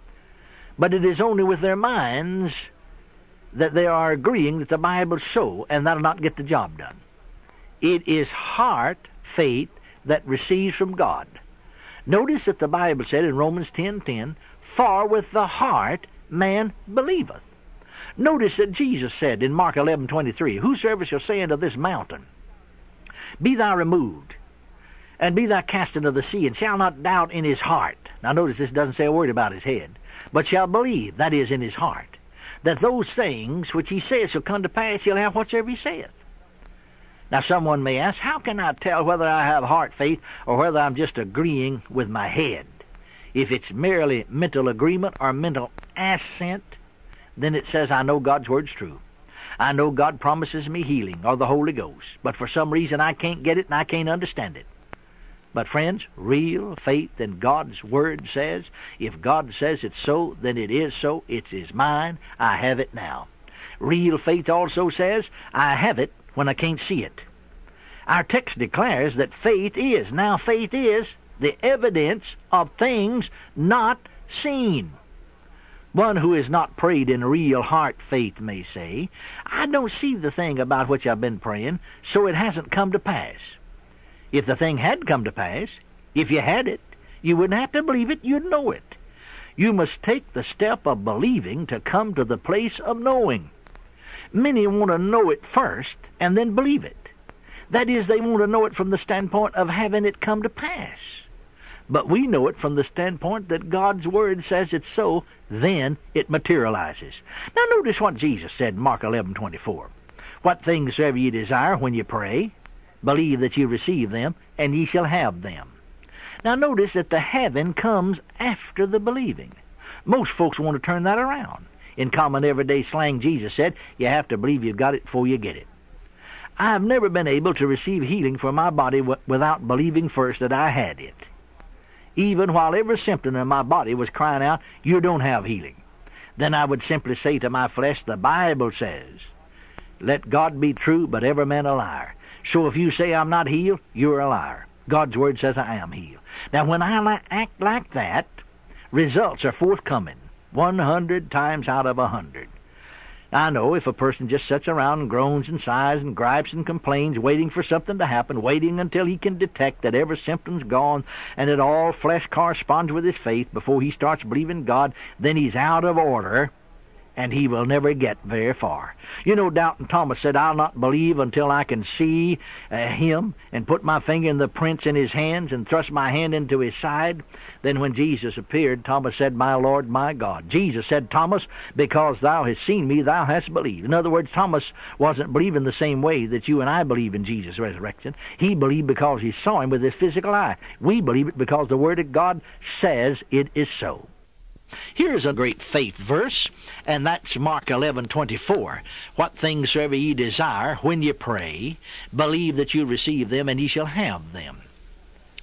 But it is only with their minds that they are agreeing that the Bible's so, and that'll not get the job done. It is heart faith that receives from God. Notice that the Bible said in Romans ten ten, for with the heart man believeth. Notice that Jesus said in Mark eleven twenty-three, whosoever shall say unto this mountain, be thou removed, and be thou cast into the sea, and shall not doubt in his heart. Now notice this doesn't say a word about his head, but shall believe, that is in his heart, that those things which he says shall come to pass, he'll have whatsoever he saith. Now someone may ask, how can I tell whether I have heart faith or whether I'm just agreeing with my head? If it's merely mental agreement or mental assent, then it says I know God's Word's true. I know God promises me healing or the Holy Ghost, but for some reason I can't get it and I can't understand it. But friends, real faith in God's Word says, if God says it's so, then it is so. It is mine. I have it now. Real faith also says, I have it when I can't see it. Our text declares that faith is, now faith is, the evidence of things not seen. One who has not prayed in real heart faith may say, I don't see the thing about which I've been praying, so it hasn't come to pass. If the thing had come to pass, if you had it, you wouldn't have to believe it, you'd know it. You must take the step of believing to come to the place of knowing. Many want to know it first and then believe it. That is, they want to know it from the standpoint of having it come to pass. But we know it from the standpoint that God's Word says it's so, then it materializes. Now notice what Jesus said in Mark eleven twenty-four. What things soever ye desire when ye pray, believe that ye receive them, and ye shall have them. Now notice that the having comes after the believing. Most folks want to turn that around. In common everyday slang, Jesus said, you have to believe you've got it before you get it. I've never been able to receive healing for my body w- without believing first that I had it. Even while every symptom in my body was crying out, you don't have healing. Then I would simply say to my flesh, the Bible says, let God be true, but every man a liar. So if you say I'm not healed, you're a liar. God's Word says I am healed. Now when I li- act like that, results are forthcoming, one hundred times out of a hundred. I know if a person just sits around and groans and sighs and gripes and complains, waiting for something to happen, waiting until he can detect that every symptom's gone and that all flesh corresponds with his faith before he starts believing God, then he's out of order and he will never get very far. You know, Doubting Thomas said, I'll not believe until I can see uh, him and put my finger in the prints in his hands and thrust my hand into his side. Then when Jesus appeared, Thomas said, my Lord, my God. Jesus said, Thomas, because thou hast seen me, thou hast believed. In other words, Thomas wasn't believing the same way that you and I believe in Jesus' resurrection. He believed because he saw him with his physical eye. We believe it because the Word of God says it is so. Here's a great faith verse, and that's Mark eleven twenty-four. What things soever ye desire when ye pray, believe that you receive them, and ye shall have them.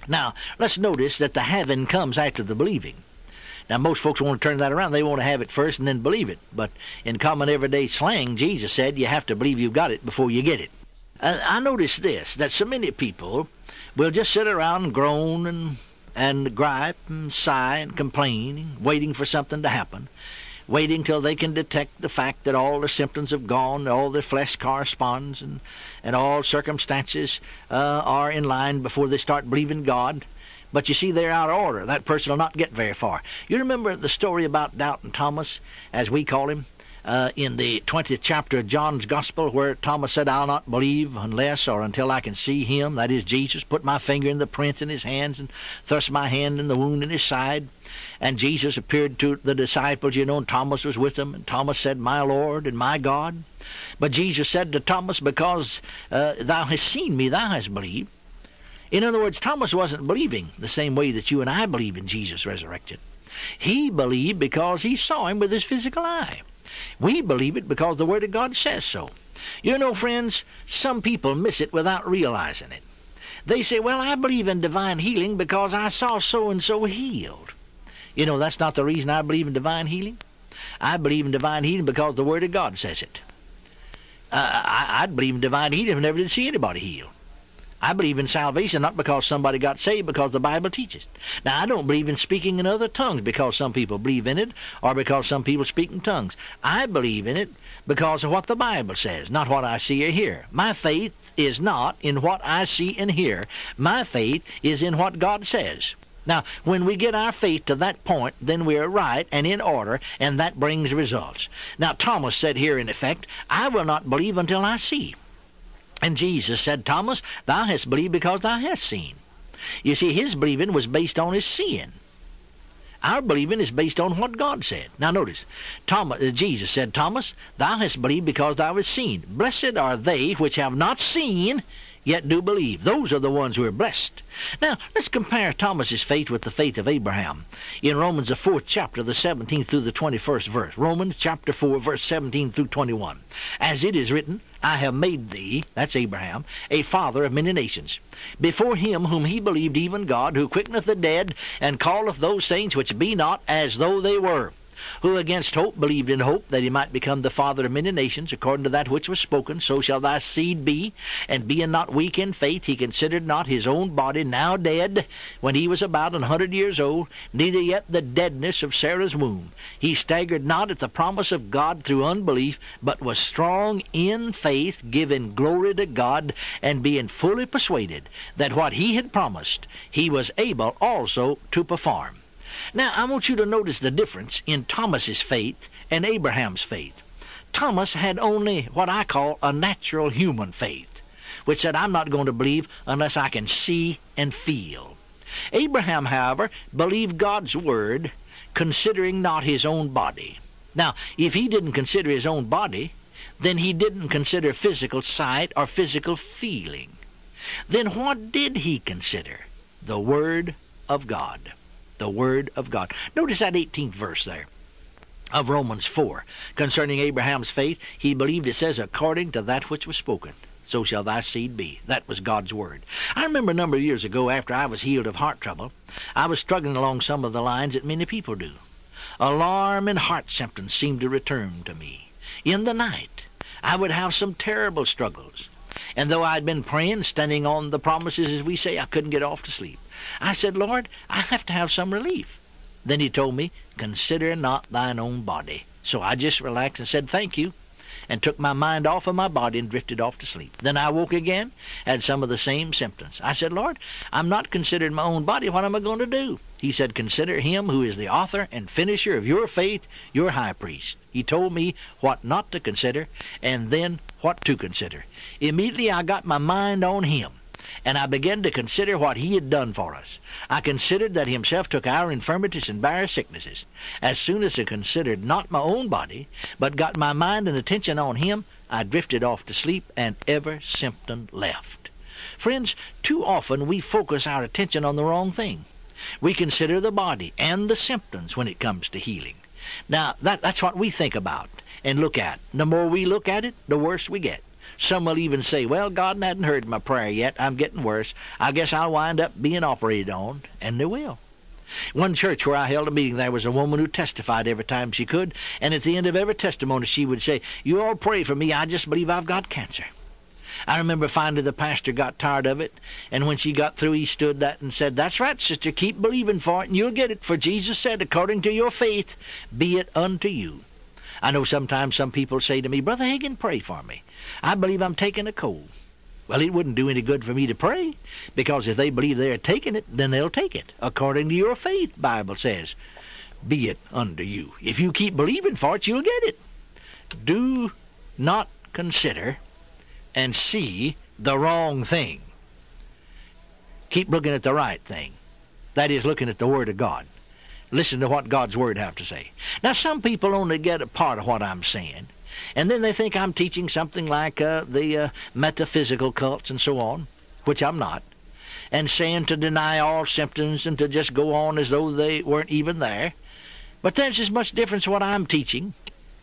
Now, let's notice that the having comes after the believing. Now, most folks want to turn that around. They want to have it first and then believe it. But in common everyday slang, Jesus said you have to believe you've got it before you get it. Uh, I notice this, that so many people will just sit around and groan and, and gripe and sigh and complain, waiting for something to happen, waiting till they can detect the fact that all the symptoms have gone, all their flesh corresponds, and, and all circumstances uh, are in line before they start believing God. But you see, they're out of order. That person will not get very far. You remember the story about Doubting Thomas, as we call him, uh, in the twentieth chapter of John's Gospel, where Thomas said, I'll not believe unless or until I can see him, that is Jesus, put my finger in the print in his hands and thrust my hand in the wound in his side. And Jesus appeared to the disciples, you know, and Thomas was with them. And Thomas said, my Lord and my God. But Jesus said to Thomas, because uh, thou hast seen me, thou hast believed. In other words, Thomas wasn't believing the same way that you and I believe in Jesus resurrected. He believed because he saw him with his physical eye. We believe it because the Word of God says so. You know, friends, some people miss it without realizing it. They say, well, I believe in divine healing because I saw so-and-so healed. You know, that's not the reason I believe in divine healing. I believe in divine healing because the Word of God says it. Uh, I, I'd believe in divine healing if I never did see anybody healed. I believe in salvation not because somebody got saved, because the Bible teaches. Now, I don't believe in speaking in other tongues because some people believe in it or because some people speak in tongues. I believe in it because of what the Bible says, not what I see or hear. My faith is not in what I see and hear. My faith is in what God says. Now, when we get our faith to that point, then we are right and in order, and that brings results. Now, Thomas said here, in effect, I will not believe until I see. And Jesus said, Thomas, thou hast believed because thou hast seen. You see, his believing was based on his seeing. Our believing is based on what God said. Now notice, Thomas, uh, Jesus said, Thomas, thou hast believed because thou hast seen. Blessed are they which have not seen, yet do believe. Those are the ones who are blessed. Now, let's compare Thomas's faith with the faith of Abraham. In Romans, the fourth chapter, the seventeenth through the twenty-first verse. Romans chapter four, verse seventeen through twenty-one. As it is written, I have made thee, that's Abraham, a father of many nations, before him whom he believed, even God, who quickeneth the dead, and calleth those things which be not as though they were, who against hope believed in hope, that he might become the father of many nations, according to that which was spoken, so shall thy seed be. And being not weak in faith, he considered not his own body now dead, when he was about an hundred years old, neither yet the deadness of Sarah's womb. He staggered not at the promise of God through unbelief, but was strong in faith, giving glory to God, and being fully persuaded that what he had promised, he was able also to perform. Now, I want you to notice the difference in Thomas's faith and Abraham's faith. Thomas had only what I call a natural human faith, which said, I'm not going to believe unless I can see and feel. Abraham, however, believed God's word, considering not his own body. Now, if he didn't consider his own body, then he didn't consider physical sight or physical feeling. Then what did he consider? The Word of God. The Word of God. Notice that eighteenth verse there of Romans four. Concerning Abraham's faith, he believed, it says, according to that which was spoken, so shall thy seed be. That was God's Word. I remember a number of years ago, after I was healed of heart trouble, I was struggling along some of the lines that many people do. Alarm and heart symptoms seemed to return to me. In the night, I would have some terrible struggles. And though I'd been praying, standing on the promises, as we say, I couldn't get off to sleep. I said, Lord, I have to have some relief. Then he told me, consider not thine own body. So I just relaxed and said, thank you, and took my mind off of my body and drifted off to sleep. Then I woke again, had some of the same symptoms. I said, Lord, I'm not considering my own body. What am I going to do? He said, consider him who is the author and finisher of your faith, your high priest. He told me what not to consider, and then what to consider. Immediately I got my mind on him, and I began to consider what he had done for us. I considered that himself took our infirmities and bare our sicknesses. As soon as I considered not my own body, but got my mind and attention on him, I drifted off to sleep, and every symptom left. Friends, too often we focus our attention on the wrong thing. We consider the body and the symptoms when it comes to healing. Now, that, that's what we think about and look at. The more we look at it, the worse we get. Some will even say, well, God hadn't heard my prayer yet. I'm getting worse. I guess I'll wind up being operated on. And they will. One church where I held a meeting, there was a woman who testified every time she could, and at the end of every testimony she would say, you all pray for me, I just believe I've got cancer. I remember finally the pastor got tired of it, and when she got through, he stood that and said, that's right, sister, keep believing for it, and you'll get it, for Jesus said, according to your faith, be it unto you. I know sometimes some people say to me, Brother Hagin, pray for me. I believe I'm taking a cold. Well, it wouldn't do any good for me to pray, because if they believe they're taking it, then they'll take it. According to your faith, Bible says, be it unto you. If you keep believing for it, you'll get it. Do not consider and see the wrong thing. Keep looking at the right thing. That is, looking at the Word of God. Listen to what God's Word have to say. Now, some people only get a part of what I'm saying, and then they think I'm teaching something like uh, the uh, metaphysical cults and so on, which I'm not, and saying to deny all symptoms and to just go on as though they weren't even there. But there's as much difference what I'm teaching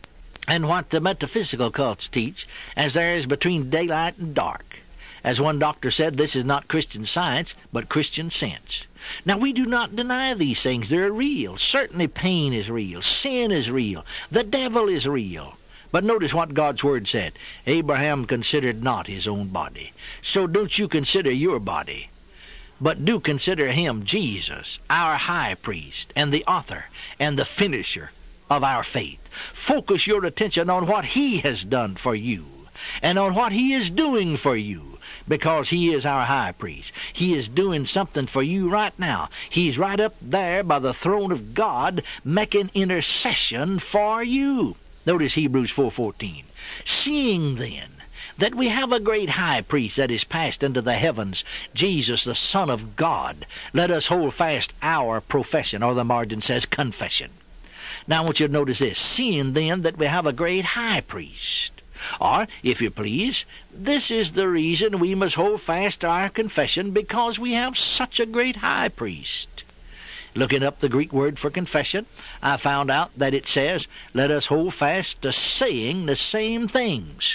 and what the metaphysical cults teach as there is between daylight and dark. As one doctor said, this is not Christian science, but Christian sense. Now, we do not deny these things. They're real. Certainly pain is real. Sin is real. The devil is real. But notice what God's Word said. Abraham considered not his own body. So don't you consider your body, but do consider him, Jesus, our high priest, and the author and the finisher of our faith. Focus your attention on what he has done for you and on what he is doing for you, because he is our high priest. He is doing something for you right now. He's right up there by the throne of God making intercession for you. Notice Hebrews four fourteen. Seeing then that we have a great high priest that is passed into the heavens, Jesus the Son of God, let us hold fast our profession, or the margin says confession. Now I want you to notice this. Seeing then that we have a great high priest. Or, if you please, this is the reason we must hold fast our confession, because we have such a great high priest. Looking up the Greek word for confession, I found out that it says, let us hold fast to saying the same things.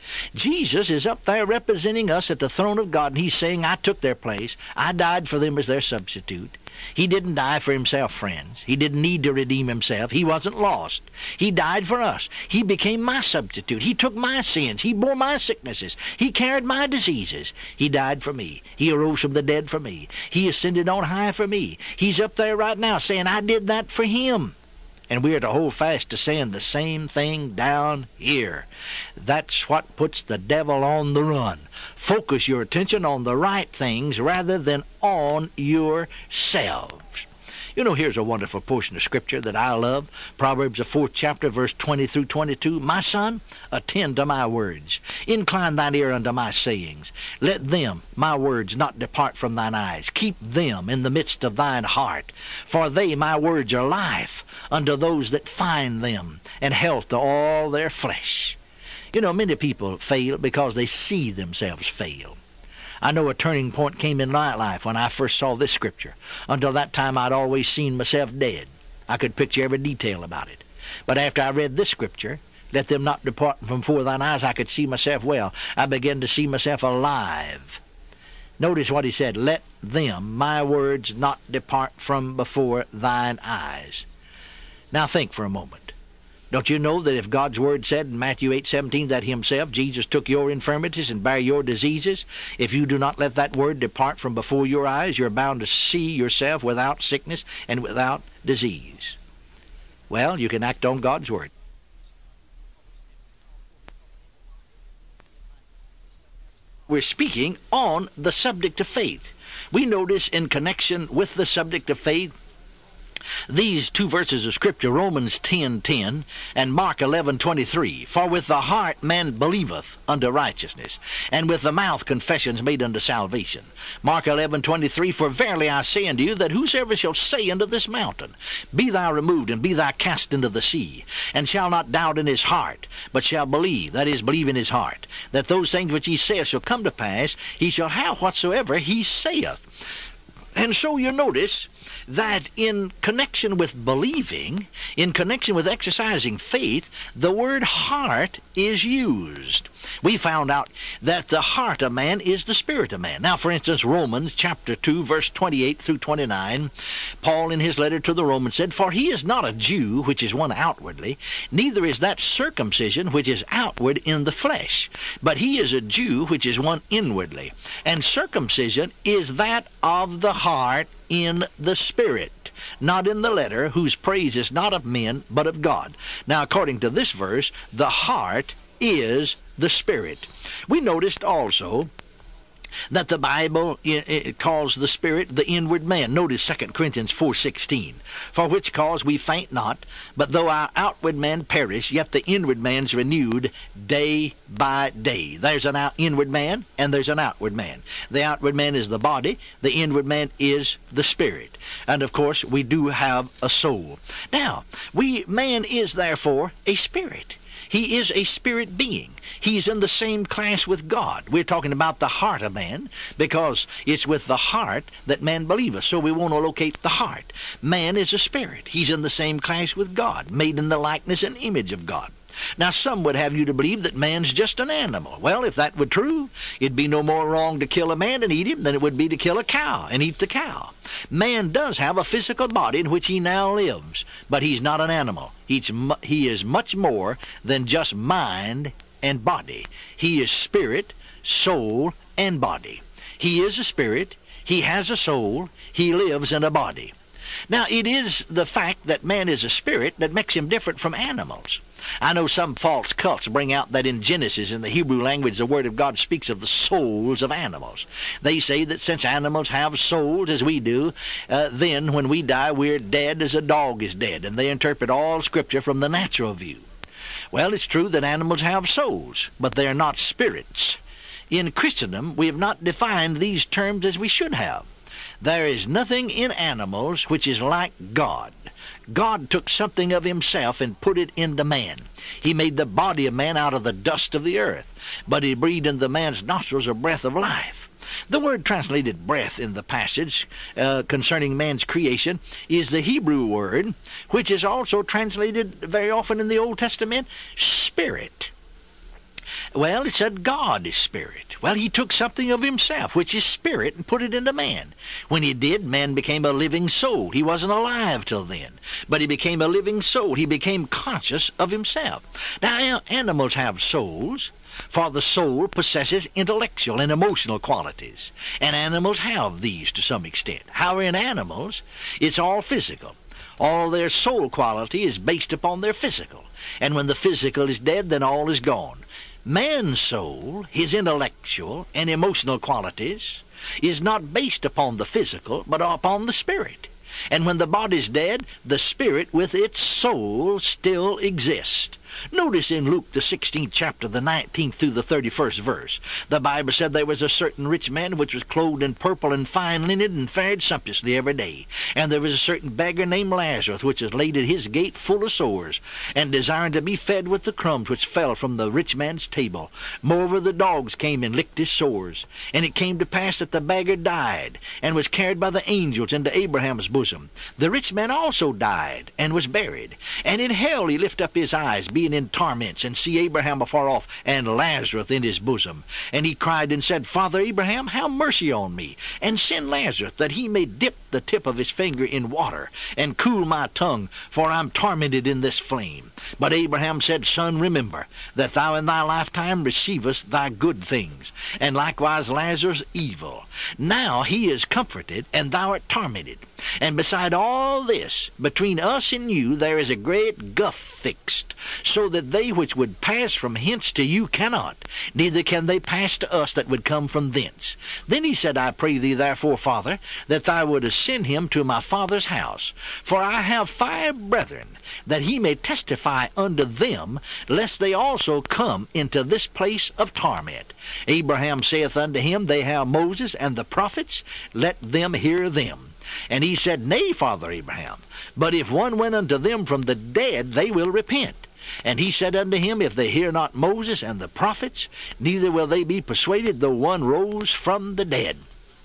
Jesus is up there representing us at the throne of God, and he's saying, I took their place. I died for them as their substitute. He didn't die for himself, friends. He didn't need to redeem himself. He wasn't lost. He died for us. He became my substitute. He took my sins. He bore my sicknesses. He carried my diseases. He died for me. He arose from the dead for me. He ascended on high for me. He's up there right now saying, I did that for him. And we are to hold fast to saying the same thing down here. That's what puts the devil on the run. Focus your attention on the right things rather than on yourselves. You know, here's a wonderful portion of Scripture that I love. Proverbs, the fourth chapter, verse twenty through twenty-two. My son, attend to my words. Incline thine ear unto my sayings. Let them, my words, not depart from thine eyes. Keep them in the midst of thine heart. For they, my words, are life unto those that find them, and health to all their flesh. You know, many people fail because they see themselves fail. I know a turning point came in my life when I first saw this Scripture. Until that time, I'd always seen myself dead. I could picture every detail about it. But after I read this Scripture, let them not depart from before thine eyes, I could see myself well. I began to see myself alive. Notice what he said, let them, my words, not depart from before thine eyes. Now think for a moment. Don't you know that if God's Word said in Matthew eight seventeen that himself, Jesus, took your infirmities and bare your diseases, if you do not let that Word depart from before your eyes, you're bound to see yourself without sickness and without disease. Well, you can act on God's Word. We're speaking on the subject of faith. We notice in connection with the subject of faith these two verses of Scripture, Romans ten ten and Mark eleven twenty-three. For with the heart man believeth unto righteousness, and with the mouth confession is made unto salvation. Mark eleven twenty-three, for verily I say unto you, that whosoever shall say unto this mountain, Be thou removed, and be thou cast into the sea, and shall not doubt in his heart, but shall believe, that is, believe in his heart, that those things which he saith shall come to pass, he shall have whatsoever he saith. And so you notice that in connection with believing, in connection with exercising faith, the word heart is used. We found out that the heart of man is the spirit of man. Now, for instance, Romans chapter two, verse twenty-eight through twenty-nine, Paul in his letter to the Romans said, "For he is not a Jew, which is one outwardly, neither is that circumcision which is outward in the flesh, but he is a Jew which is one inwardly. And circumcision is that of the heart in the spirit, not in the letter, whose praise is not of men, but of God." Now, according to this verse, the heart is the spirit. We noticed also that the Bible it calls the spirit the inward man. Notice Second Corinthians four sixteen. "For which cause we faint not, but though our outward man perish, yet the inward man's renewed day by day." There's an out inward man and there's an outward man. The outward man is the body, the inward man is the spirit. And of course we do have a soul. Now, we man is therefore a spirit. He is a spirit being. He's in the same class with God. We're talking about the heart of man because it's with the heart that man believeth. So we want to locate the heart. Man is a spirit. He's in the same class with God, made in the likeness and image of God. Now, some would have you to believe that man's just an animal. Well, if that were true, it'd be no more wrong to kill a man and eat him than it would be to kill a cow and eat the cow. Man does have a physical body in which he now lives, but he's not an animal. He's mu- he is much more than just mind and body. He is spirit, soul, and body. He is a spirit. He has a soul. He lives in a body. Now, it is the fact that man is a spirit that makes him different from animals. I know some false cults bring out that in Genesis, in the Hebrew language, the Word of God speaks of the souls of animals. They say that since animals have souls, as we do, uh, then when we die, we're dead as a dog is dead. And they interpret all Scripture from the natural view. Well, it's true that animals have souls, but they are not spirits. In Christendom, we have not defined these terms as we should have. There is nothing in animals which is like God. God took something of himself and put it into man. He made the body of man out of the dust of the earth, but he breathed into man's nostrils a breath of life. The word translated breath in the passage uh, concerning man's creation is the Hebrew word, which is also translated very often in the Old Testament, spirit. Well, it said God is spirit. Well, he took something of himself, which is spirit, and put it into man. When he did, man became a living soul. He wasn't alive till then, but he became a living soul. He became conscious of himself. Now, animals have souls, for the soul possesses intellectual and emotional qualities, and animals have these to some extent. However, in animals, it's all physical. All their soul quality is based upon their physical, and when the physical is dead, then all is gone. Man's soul, his intellectual and emotional qualities, is not based upon the physical, but upon the spirit. And when the body's dead, the spirit with its soul still exists. Notice in Luke the sixteenth chapter, the nineteenth through the thirty-first verse, the Bible said there was a certain rich man which was clothed in purple and fine linen and fared sumptuously every day. And there was a certain beggar named Lazarus which was laid at his gate full of sores, and desiring to be fed with the crumbs which fell from the rich man's table. Moreover, the dogs came and licked his sores. And it came to pass that the beggar died, and was carried by the angels into Abraham's bosom. The rich man also died, and was buried. And in hell he lift up his eyes, being in torments, and see Abraham afar off, and Lazarus in his bosom. And he cried and said, Father Abraham, have mercy on me, and send Lazarus, that he may dip the tip of his finger in water, and cool my tongue, for I am tormented in this flame. But Abraham said, Son, remember that thou in thy lifetime receivest thy good things, and likewise Lazarus evil. Now he is comforted, and thou art tormented. And beside all this, between us and you there is a great gulf fixed, so that they which would pass from hence to you cannot, neither can they pass to us that would come from thence. Then he said, I pray thee therefore, Father, that thou wouldest send him to my father's house. For I have five brethren, that he may testify unto them, lest they also come into this place of torment. Abraham saith unto him, They have Moses and the prophets, let them hear them. And he said, Nay, Father Abraham, but if one went unto them from the dead, they will repent. And he said unto him, If they hear not Moses and the prophets, neither will they be persuaded, though one rose from the dead.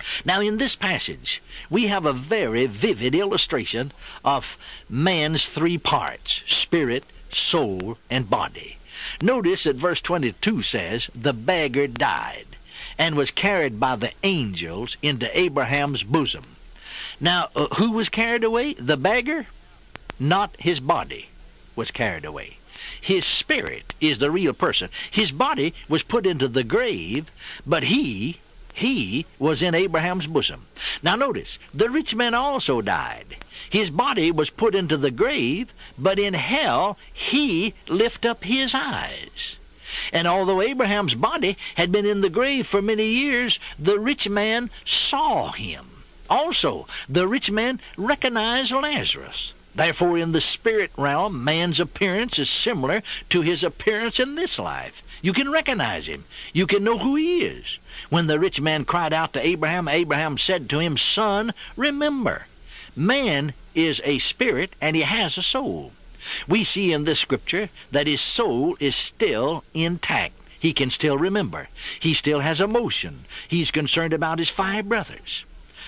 Now in this passage, we have a very vivid illustration of man's three parts: spirit, soul, and body. Notice that verse twenty-two says, the beggar died and was carried by the angels into Abraham's bosom. Now, uh, who was carried away? The beggar? Not his body was carried away. His spirit is the real person. His body was put into the grave, but he, he was in Abraham's bosom. Now notice, the rich man also died. His body was put into the grave, but in hell he lift up his eyes. And although Abraham's body had been in the grave for many years, the rich man saw him. Also, the rich man recognized Lazarus. Therefore, in the spirit realm, man's appearance is similar to his appearance in this life. You can recognize him. You can know who he is. When the rich man cried out to Abraham, Abraham said to him, Son, remember, man is a spirit and he has a soul. We see in this scripture that his soul is still intact. He can still remember. He still has emotion. He's concerned about his five brothers.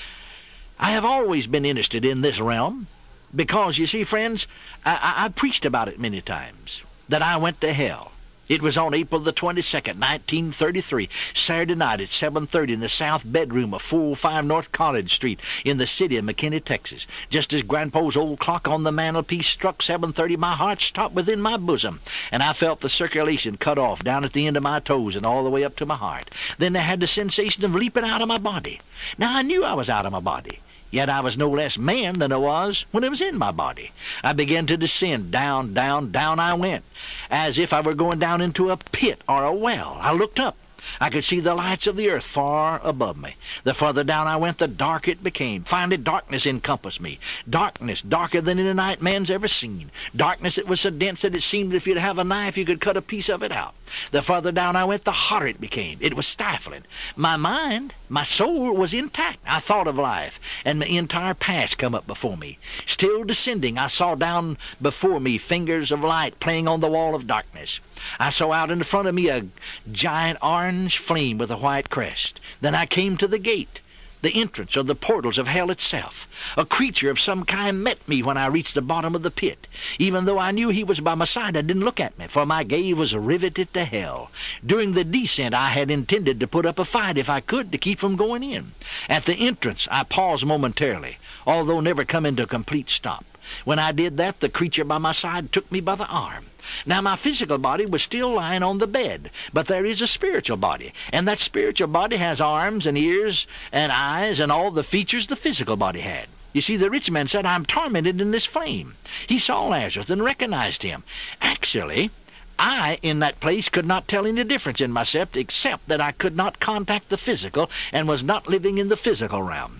I have always been interested in this realm because, you see, friends, I, I, I preached about it many times, that I went to hell. It was on April the twenty-second, nineteen thirty-three, Saturday night at seven thirty in the south bedroom of four oh five North College Street in the city of McKinney, Texas. Just as Grandpa's old clock on the mantelpiece struck seven thirty, my heart stopped within my bosom, and I felt the circulation cut off down at the end of my toes and all the way up to my heart. Then I had the sensation of leaping out of my body. Now, I knew I was out of my body. Yet I was no less man than I was when I was in my body. I began to descend. Down, down, down I went, as if I were going down into a pit or a well. I looked up. I could see the lights of the earth far above me. The further down I went, the darker it became. Finally, darkness encompassed me. Darkness, darker than any night man's ever seen. Darkness that was so dense that it seemed if you'd have a knife, you could cut a piece of it out. The further down I went, the hotter it became. It was stifling. My mind, my soul was intact. I thought of life, and my entire past come up before me. Still descending, I saw down before me fingers of light playing on the wall of darkness. I saw out in front of me a giant orange flame with a white crest. Then I came to the gate, the entrance or the portals of hell itself. A creature of some kind met me when I reached the bottom of the pit. Even though I knew he was by my side, I didn't look at me, for my gaze was riveted to hell. During the descent, I had intended to put up a fight if I could to keep from going in. At the entrance, I paused momentarily, although never coming to a complete stop. When I did that, the creature by my side took me by the arm. Now, my physical body was still lying on the bed, but there is a spiritual body, and that spiritual body has arms and ears and eyes and all the features the physical body had. You see, the rich man said, I'm tormented in this flame. He saw Lazarus and recognized him. Actually, I, in that place, could not tell any difference in myself except that I could not contact the physical and was not living in the physical realm.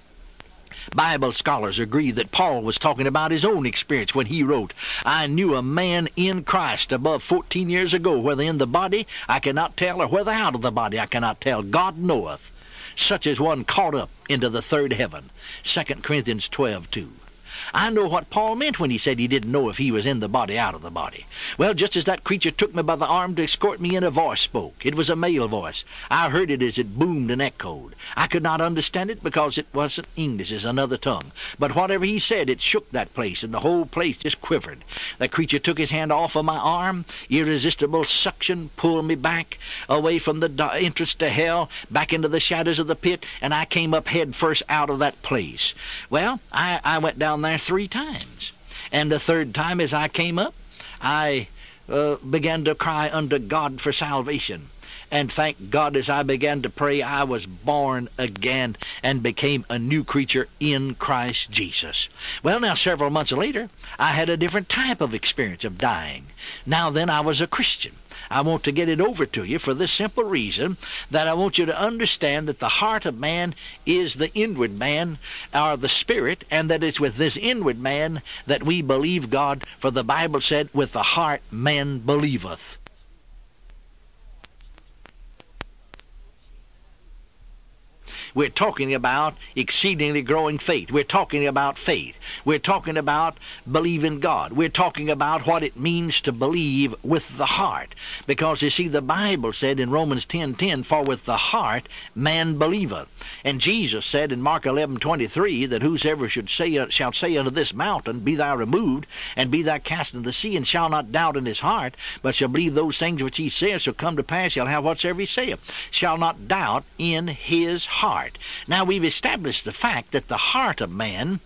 Bible scholars agree that Paul was talking about his own experience when he wrote, I knew a man in Christ above fourteen years ago, whether in the body I cannot tell, or whether out of the body I cannot tell. God knoweth, such as one caught up into the third heaven. Second Corinthians twelve two. I know what Paul meant when he said he didn't know if he was in the body, out of the body. Well, just as that creature took me by the arm to escort me in, a voice spoke. It was a male voice. I heard it as it boomed and echoed. I could not understand it because it wasn't English, it's another tongue. But whatever he said, it shook that place, and the whole place just quivered. That creature took his hand off of my arm. Irresistible suction pulled me back, away from the entrance to hell, back into the shadows of the pit, and I came up head first out of that place. Well, I, I went down there three times, and the third time as I came up, I uh, began to cry unto God for salvation. And thank God, as I began to pray, I was born again and became a new creature in Christ Jesus. Well, now, several months later, I had a different type of experience of dying. Now then, I was a Christian. I want to get it over to you for this simple reason, that I want you to understand that the heart of man is the inward man, or the spirit, and that it's with this inward man that we believe God, for the Bible said, with the heart man believeth. We're talking about exceedingly growing faith. We're talking about faith. We're talking about believing God. We're talking about what it means to believe with the heart. Because you see, the Bible said in Romans ten ten, for with the heart man believeth. And Jesus said in Mark eleven twenty-three that whosoever should say, shall say unto this mountain, be thou removed, and be thou cast into the sea, and shall not doubt in his heart, but shall believe those things which he saith shall come to pass, shall have whatsoever he saith, shall not doubt in his heart. Now we've established the fact that the heart of man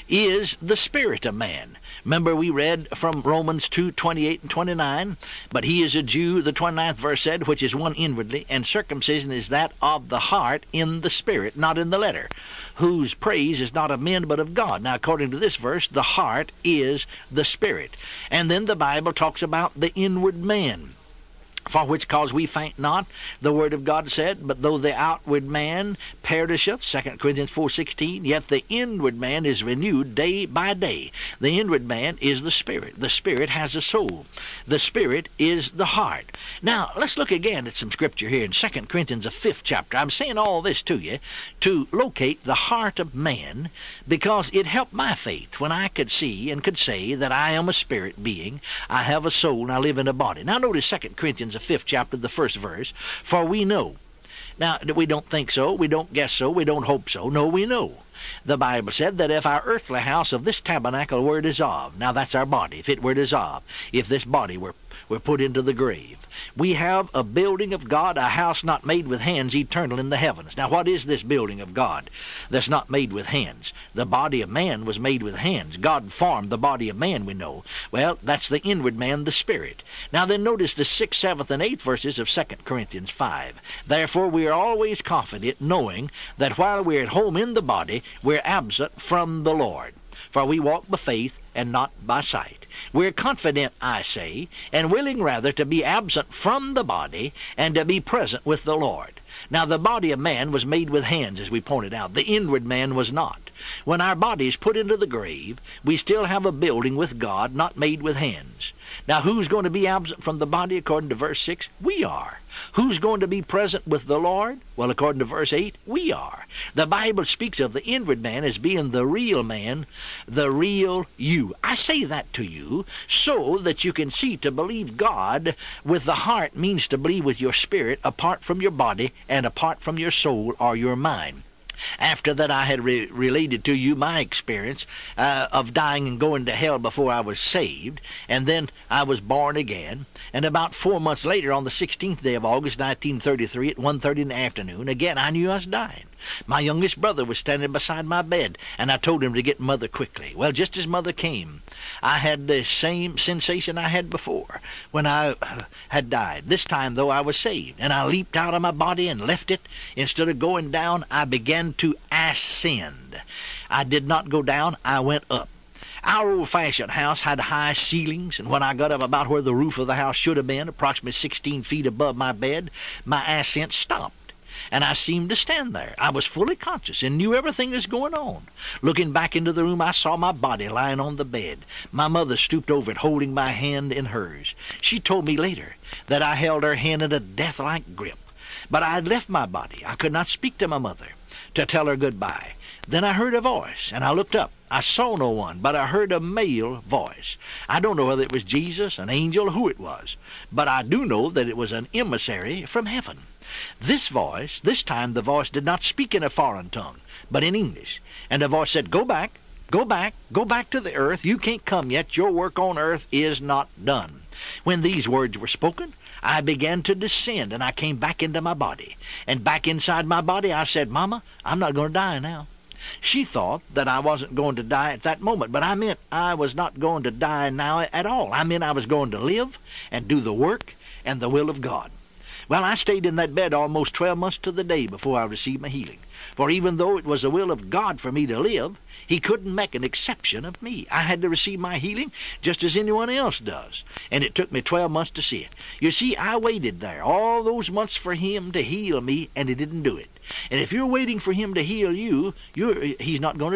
is the spirit of man. Remember, we read from Romans two twenty-eight and twenty-nine, but he is a Jew, the twenty-ninth verse said, which is one inwardly, and circumcision is that of the heart in the spirit, not in the letter, whose praise is not of men but of God. Now, according to this verse, the heart is the spirit. And then the Bible talks about the inward man. For which cause we faint not, the word of God said, but though the outward man perisheth, Second Corinthians four sixteen, yet the inward man is renewed day by day. The inward man is the spirit. The spirit has a soul. The spirit is the heart. Now, let's look again at some scripture here in Second Corinthians, the fifth chapter. I'm saying all this to you to locate the heart of man, because it helped my faith when I could see and could say that I am a spirit being, I have a soul, and I live in a body. Now notice Second Corinthians, the fifth chapter, the first verse, for we know. Now, we don't think so, we don't guess so, we don't hope so. No, we know. The Bible said that if our earthly house of this tabernacle were dissolved, now that's our body, if it were dissolved, if this body were, were put into the grave, we have a building of God, a house not made with hands, eternal in the heavens. Now, what is this building of God that's not made with hands? The body of man was made with hands. God formed the body of man, we know. Well, that's the inward man, the spirit. Now then, notice the sixth, seventh, and eighth verses of Second Corinthians five. Therefore, we are always confident, knowing that while we are at home in the body, we're absent from the Lord. For we walk by faith and not by sight. We're confident, I say, and willing rather to be absent from the body and to be present with the Lord. Now, the body of man was made with hands, as we pointed out. The inward man was not. When our body is put into the grave, we still have a building with God, not made with hands. Now, who's going to be absent from the body, according to verse six? We are. Who's going to be present with the Lord? Well, according to verse eight, we are. The Bible speaks of the inward man as being the real man, the real you. I say that to you so that you can see to believe God with the heart means to believe with your spirit apart from your body and apart from your soul or your mind. After that, I had re related to you my experience uh, of dying and going to hell before I was saved, and then I was born again. And about four months later, on the sixteenth day of August, nineteen thirty-three, at one thirty in the afternoon, again I knew I was dying. My youngest brother was standing beside my bed, and I told him to get Mother quickly. Well, just as Mother came, I had the same sensation I had before when I uh, had died. This time, though, I was saved, and I leaped out of my body and left it. Instead of going down, I began to ascend. I did not go down, I went up. Our old-fashioned house had high ceilings, and when I got up about where the roof of the house should have been, approximately sixteen feet above my bed, my ascent stopped. And I seemed to stand there. I was fully conscious and knew everything that was going on. Looking back into the room, I saw my body lying on the bed. My mother stooped over it, holding my hand in hers. She told me later that I held her hand in a death-like grip. But I had left my body. I could not speak to my mother to tell her goodbye. Then I heard a voice, and I looked up. I saw no one, but I heard a male voice. I don't know whether it was Jesus, an angel, or who it was, but I do know that it was an emissary from heaven. This voice, this time the voice did not speak in a foreign tongue, but in English. And the voice said, "Go back, go back, go back to the earth. You can't come yet. Your work on earth is not done." When these words were spoken, I began to descend, and I came back into my body. And back inside my body, I said, "Mama, I'm not going to die now." She thought that I wasn't going to die at that moment, but I meant I was not going to die now at all. I meant I was going to live and do the work and the will of God. Well, I stayed in that bed almost twelve months to the day before I received my healing. For even though it was the will of God for me to live, He couldn't make an exception of me. I had to receive my healing just as anyone else does. And it took me twelve months to see it. You see, I waited there all those months for Him to heal me, and He didn't do it. And if you're waiting for Him to heal you, you're, He's not going to do it.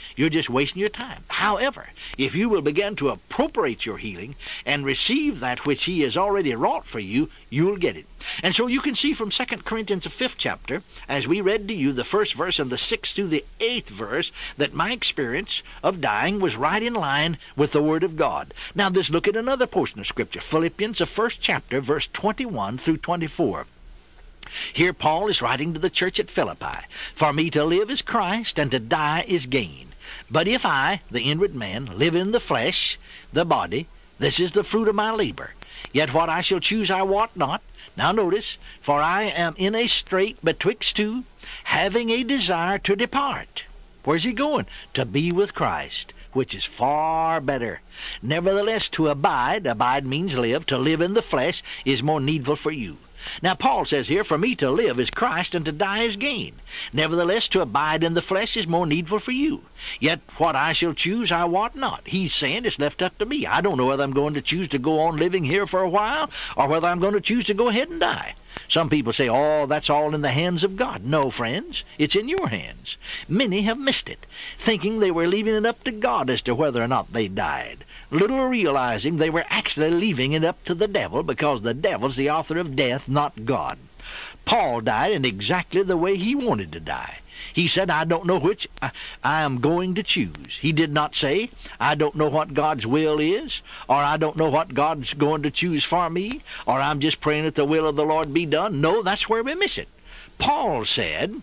You're just wasting your time. However, if you will begin to appropriate your healing and receive that which he has already wrought for you, you'll get it. And so you can see from Second Corinthians, the fifth chapter, as we read to you the first verse and the sixth through the eighth verse, that my experience of dying was right in line with the Word of God. Now let's look at another portion of Scripture, Philippians, the first chapter, verse twenty-one through twenty-four. Here Paul is writing to the church at Philippi. For me to live is Christ, and to die is gain. But if I, the inward man, live in the flesh, the body, this is the fruit of my labor. Yet what I shall choose I wot not. Now notice, for I am in a strait betwixt two, having a desire to depart. Where's he going? To be with Christ, which is far better. Nevertheless, to abide, abide means live, to live in the flesh is more needful for you. Now Paul says here, for me to live is Christ, and to die is gain. Nevertheless, to abide in the flesh is more needful for you. Yet what I shall choose I wot not. He's saying it's left up to me. I don't know whether I'm going to choose to go on living here for a while, or whether I'm going to choose to go ahead and die. Some people say, oh, that's all in the hands of God. No, friends, it's in your hands. Many have missed it, thinking they were leaving it up to God as to whether or not they died, little realizing they were actually leaving it up to the devil, because the devil's the author of death, not God. Paul died in exactly the way he wanted to die. He said, I don't know which I, I am going to choose. He did not say, I don't know what God's will is, or I don't know what God's going to choose for me, or I'm just praying that the will of the Lord be done. No, that's where we miss it. Paul said,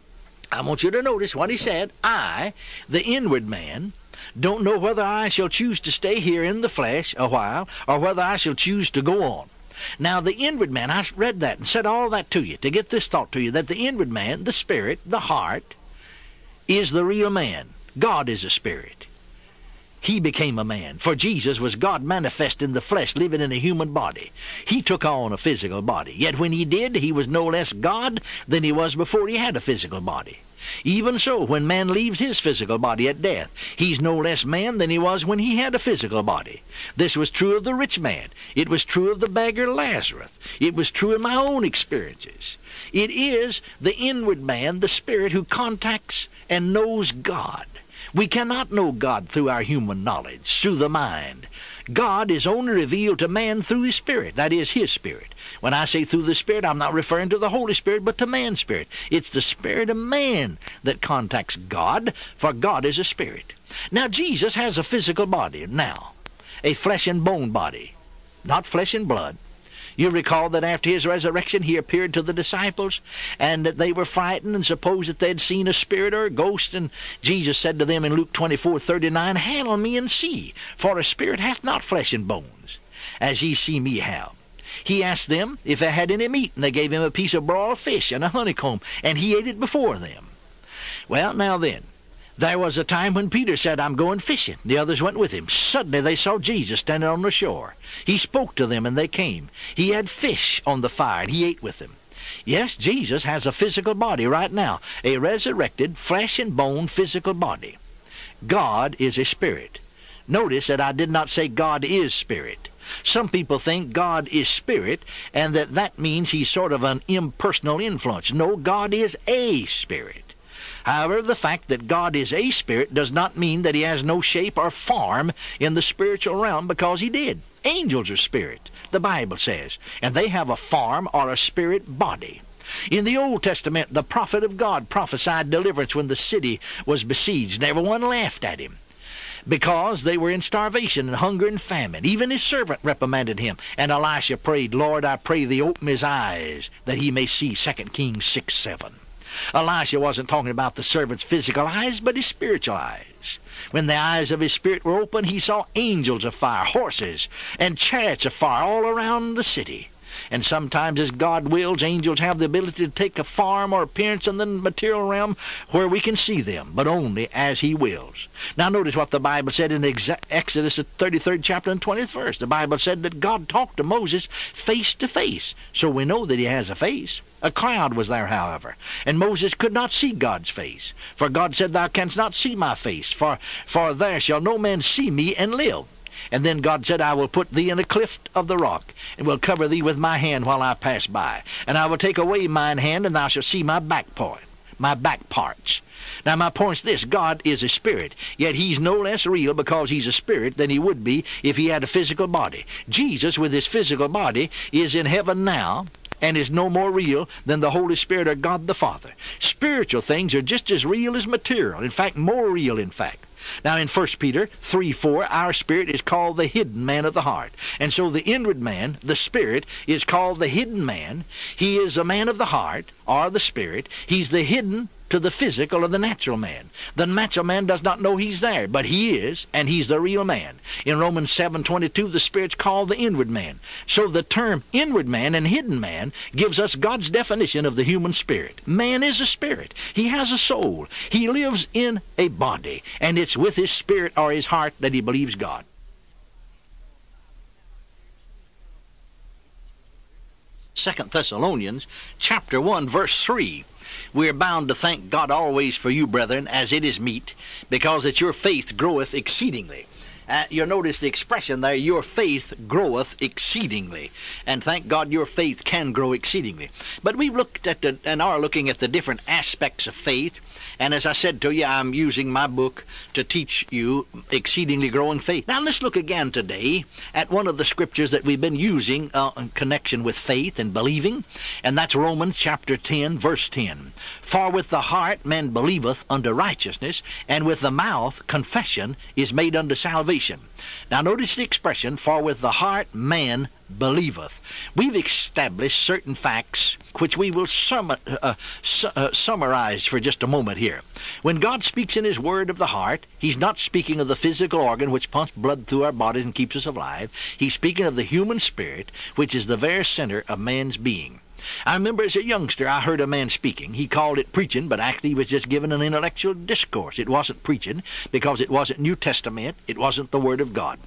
I want you to notice what he said, I, the inward man, don't know whether I shall choose to stay here in the flesh a while, or whether I shall choose to go on. Now, the inward man, I read that and said all that to you, to get this thought to you, that the inward man, the spirit, the heart, is the real man. God is a spirit. He became a man. For Jesus was God manifest in the flesh, living in a human body. He took on a physical body. Yet when he did, he was no less God than he was before he had a physical body. Even so, when man leaves his physical body at death, he's no less man than he was when he had a physical body. This was true of the rich man. It was true of the beggar Lazarus. It was true in my own experiences. It is the inward man, the spirit, who contacts and knows God. We cannot know God through our human knowledge, through the mind. God is only revealed to man through his spirit. That is, his spirit. When I say through the Spirit, I'm not referring to the Holy Spirit, but to man's spirit. It's the spirit of man that contacts God, for God is a spirit. Now, Jesus has a physical body now, a flesh and bone body, not flesh and blood. You recall that after his resurrection, he appeared to the disciples, and that they were frightened and supposed that they'd seen a spirit or a ghost. And Jesus said to them in Luke twenty-four thirty-nine, handle me and see, for a spirit hath not flesh and bones, as ye see me have. He asked them if they had any meat, and they gave him a piece of broiled fish and a honeycomb, and he ate it before them. Well, now then, there was a time when Peter said, I'm going fishing. The others went with him. Suddenly they saw Jesus standing on the shore. He spoke to them, and they came. He had fish on the fire, and he ate with them. Yes, Jesus has a physical body right now, a resurrected, flesh and bone physical body. God is a spirit. Notice that I did not say God is spirit. Some people think God is spirit, and that that means he's sort of an impersonal influence. No, God is a spirit. However, the fact that God is a spirit does not mean that he has no shape or form in the spiritual realm, because he did. Angels are spirit, the Bible says, and they have a form or a spirit body. In the Old Testament, the prophet of God prophesied deliverance when the city was besieged, and everyone laughed at him, because they were in starvation and hunger and famine. Even his servant reprimanded him, and Elisha prayed, Lord, I pray thee, open his eyes, that he may see. Second Kings six seven. Elisha wasn't talking about the servant's physical eyes, but his spiritual eyes. When the eyes of his spirit were open, he saw angels of fire, horses, and chariots of fire all around the city. And sometimes, as God wills, angels have the ability to take a form or appearance in the material realm where we can see them, but only as he wills. Now notice what the Bible said in Exodus, the thirty-third chapter and twentieth verse. The Bible said that God talked to Moses face to face, so we know that he has a face. A cloud was there, however, and Moses could not see God's face. For God said, Thou canst not see my face, for, for there shall no man see me and live. And then God said, I will put thee in a cleft of the rock, and will cover thee with my hand while I pass by. And I will take away mine hand, and thou shalt see my back part. my back parts. Now my point's this: God is a spirit, yet he's no less real because he's a spirit than he would be if he had a physical body. Jesus, with his physical body, is in heaven now, and is no more real than the Holy Spirit or God the Father. Spiritual things are just as real as material, in fact, more real, in fact. Now in First Peter three four, our spirit is called the hidden man of the heart. And so the inward man, the spirit, is called the hidden man. He is a man of the heart, or the spirit. He's the hidden to the physical or the natural man. The natural man does not know he's there, but he is, and he's the real man. In Romans seven twenty-two, the Spirit's called the inward man. So the term inward man and hidden man gives us God's definition of the human spirit. Man is a spirit. He has a soul. He lives in a body, and it's with his spirit or his heart that he believes God. Second Thessalonians chapter one, verse three. We are bound to thank God always for you, brethren, as it is meet, because that your faith groweth exceedingly. Uh, you'll notice the expression there, your faith groweth exceedingly. And thank God your faith can grow exceedingly. But we've looked at the, and are looking at the different aspects of faith. And as I said to you, I'm using my book to teach you exceedingly growing faith. Now let's look again today at one of the scriptures that we've been using uh, in connection with faith and believing. And that's Romans chapter ten, verse ten. For with the heart man believeth unto righteousness, and with the mouth confession is made unto salvation. Now notice the expression, for with the heart man believeth. We've established certain facts which we will sum, uh, su uh, summarize for just a moment here. When God speaks in his word of the heart, he's not speaking of the physical organ which pumps blood through our bodies and keeps us alive. He's speaking of the human spirit, which is the very center of man's being. I remember as a youngster I heard a man speaking. He called it preaching, but actually he was just giving an intellectual discourse. It wasn't preaching because it wasn't New Testament. It wasn't the Word of God.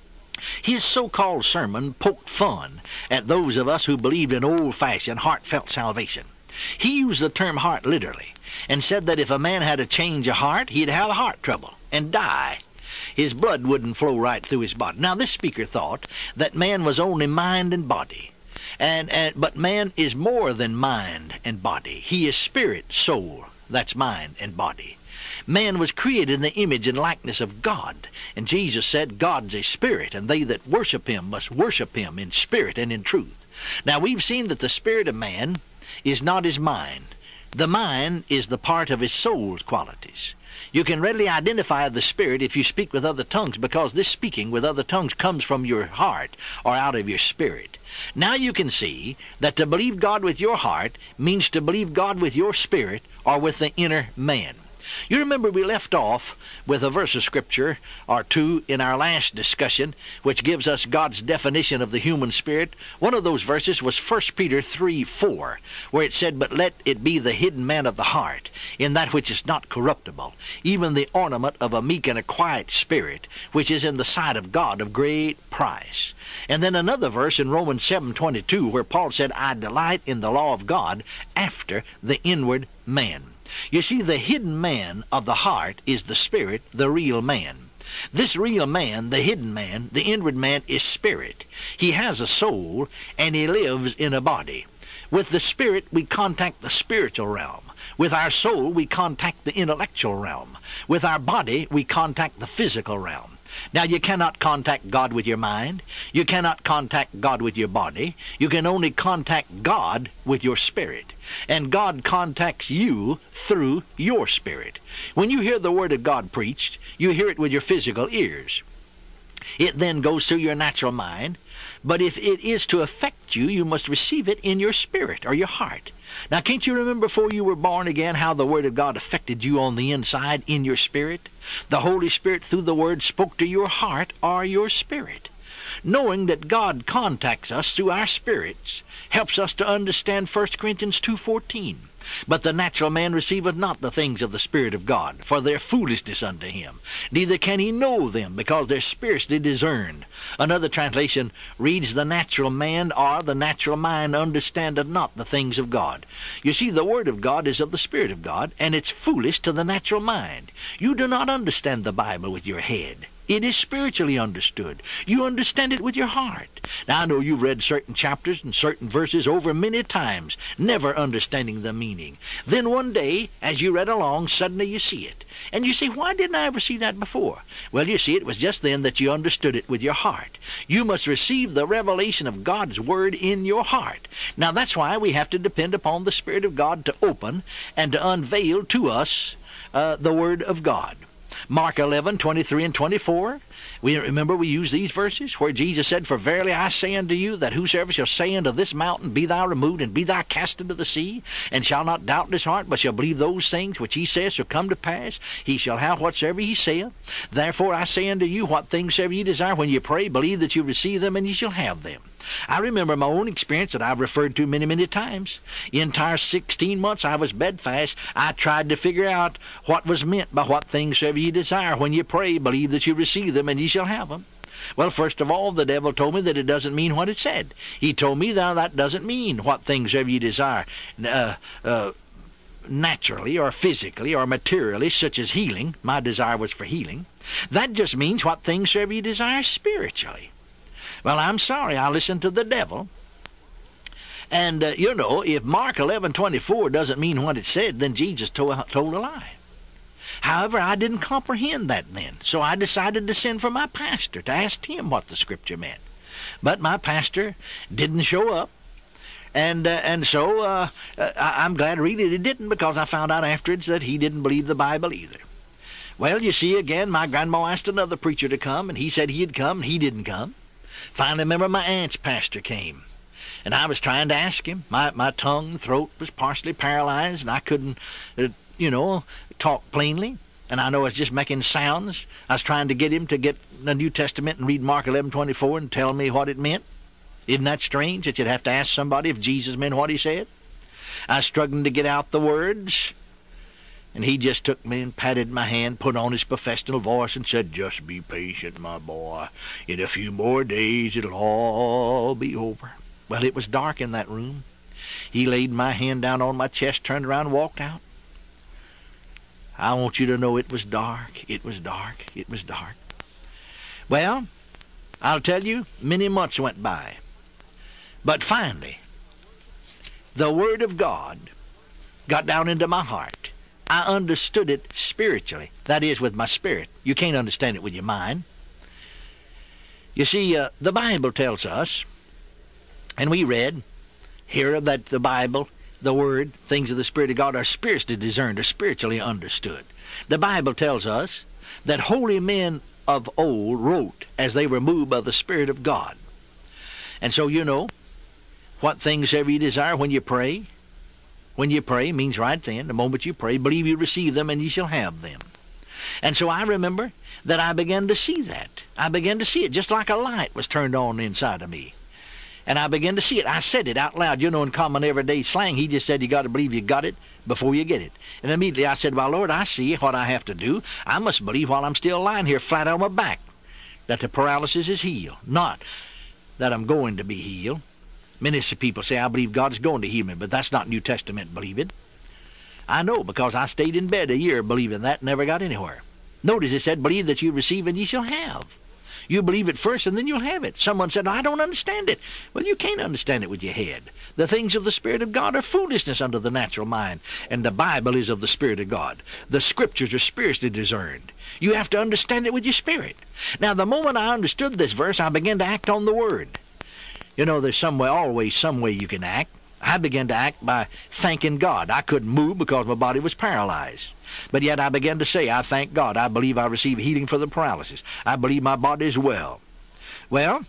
His so-called sermon poked fun at those of us who believed in old-fashioned, heartfelt salvation. He used the term heart literally and said that if a man had a change of heart, he'd have a heart trouble and die. His blood wouldn't flow right through his body. Now this speaker thought that man was only mind and body. And, and but man is more than mind and body. He is spirit, soul. That's mind and body. Man was created in the image and likeness of God. And Jesus said, God's a spirit, and they that worship him must worship him in spirit and in truth. Now we've seen that the spirit of man is not his mind. The mind is the part of his soul's qualities. You can readily identify the spirit if you speak with other tongues, because this speaking with other tongues comes from your heart or out of your spirit. Now you can see that to believe God with your heart means to believe God with your spirit or with the inner man. You remember we left off with a verse of Scripture or two in our last discussion, which gives us God's definition of the human spirit. One of those verses was First Peter three four, where it said, But let it be the hidden man of the heart, in that which is not corruptible, even the ornament of a meek and a quiet spirit, which is in the sight of God of great price. And then another verse in Romans seven twenty-two, where Paul said, I delight in the law of God after the inward man. You see, the hidden man of the heart is the spirit, the real man. This real man, the hidden man, the inward man, is spirit. He has a soul, and he lives in a body. With the spirit, we contact the spiritual realm. With our soul, we contact the intellectual realm. With our body, we contact the physical realm. Now, you cannot contact God with your mind. You cannot contact God with your body. You can only contact God with your spirit. And God contacts you through your spirit. When you hear the Word of God preached, you hear it with your physical ears. It then goes through your natural mind. But if it is to affect you, you must receive it in your spirit or your heart. Now, can't you remember before you were born again how the Word of God affected you on the inside in your spirit? The Holy Spirit through the Word spoke to your heart or your spirit. Knowing that God contacts us through our spirits helps us to understand First Corinthians two fourteen. But the natural man receiveth not the things of the Spirit of God, for their foolishness unto him. Neither can he know them, because they're spiritually discerned. Another translation reads, The natural man or the natural mind understandeth not the things of God. You see, the Word of God is of the Spirit of God, and it's foolish to the natural mind. You do not understand the Bible with your head. It is spiritually understood. You understand it with your heart. Now, I know you've read certain chapters and certain verses over many times, never understanding the meaning. Then one day, as you read along, suddenly you see it. And you say, why didn't I ever see that before? Well, you see, it was just then that you understood it with your heart. You must receive the revelation of God's Word in your heart. Now, that's why we have to depend upon the Spirit of God to open and to unveil to us uh, the Word of God. Mark eleven, twenty-three and twenty-four. We remember we use these verses where Jesus said, For verily I say unto you, that whosoever shall say unto this mountain, Be thou removed, and be thou cast into the sea, and shall not doubt in his heart, but shall believe those things which he says shall come to pass, he shall have whatsoever he saith. Therefore I say unto you, what things soever ye desire, when ye pray, believe that you receive them, and ye shall have them. I remember my own experience that I've referred to many, many times. The entire sixteen months I was bedfast, I tried to figure out what was meant by what things soever ye desire. When you pray, believe that you receive them, and ye shall have them. Well, first of all, the devil told me that it doesn't mean what it said. He told me that that doesn't mean what things soever ye desire. Uh, uh, naturally or physically or materially, such as healing. My desire was for healing. That just means what things soever ye desire spiritually. Well, I'm sorry, I listened to the devil. And, uh, you know, if Mark eleven twenty-four doesn't mean what it said, then Jesus told, told a lie. However, I didn't comprehend that then, so I decided to send for my pastor to ask him what the Scripture meant. But my pastor didn't show up, and uh, and so uh, I, I'm glad really it didn't, because I found out afterwards that he didn't believe the Bible either. Well, you see, again, my grandma asked another preacher to come, and he said he'd come, and he didn't come. Finally, remember my aunt's pastor came, and I was trying to ask him. My my tongue, throat was partially paralyzed, and I couldn't, uh, you know, talk plainly. And I know I was just making sounds. I was trying to get him to get the New Testament and read Mark eleven twenty-four and tell me what it meant. Isn't that strange that you'd have to ask somebody if Jesus meant what he said? I was struggling to get out the words. And he just took me and patted my hand, put on his professional voice, and said, Just be patient, my boy. In a few more days, it'll all be over. Well, it was dark in that room. He laid my hand down on my chest, turned around, and walked out. I want you to know it was dark. It was dark. It was dark. Well, I'll tell you, many months went by. But finally, the Word of God got down into my heart. I understood it spiritually. That is, with my spirit. You can't understand it with your mind. You see, uh, the Bible tells us, and we read here that the Bible, the Word, things of the Spirit of God are spiritually discerned, are spiritually understood. The Bible tells us that holy men of old wrote as they were moved by the Spirit of God. And so, you know, what things soever you desire when you pray, when you pray means right then, the moment you pray, believe you receive them and you shall have them. And so I remember that I began to see that. I began to see it just like a light was turned on inside of me. And I began to see it. I said it out loud. You know, in common everyday slang, he just said you got to believe you got it before you get it. And immediately I said, well, Lord, I see what I have to do. I must believe while I'm still lying here flat on my back that the paralysis is healed, not that I'm going to be healed. Many people say, I believe God's going to heal me, but that's not New Testament believing. I know, because I stayed in bed a year believing that and never got anywhere. Notice it said, believe that you receive and ye shall have. You believe it first and then you'll have it. Someone said, I don't understand it. Well, you can't understand it with your head. The things of the Spirit of God are foolishness unto the natural mind, and the Bible is of the Spirit of God. The Scriptures are spiritually discerned. You have to understand it with your spirit. Now, the moment I understood this verse, I began to act on the Word. You know, there's some way, always some way you can act. I began to act by thanking God. I couldn't move because my body was paralyzed. But yet I began to say, I thank God. I believe I receive healing for the paralysis. I believe my body is well. Well,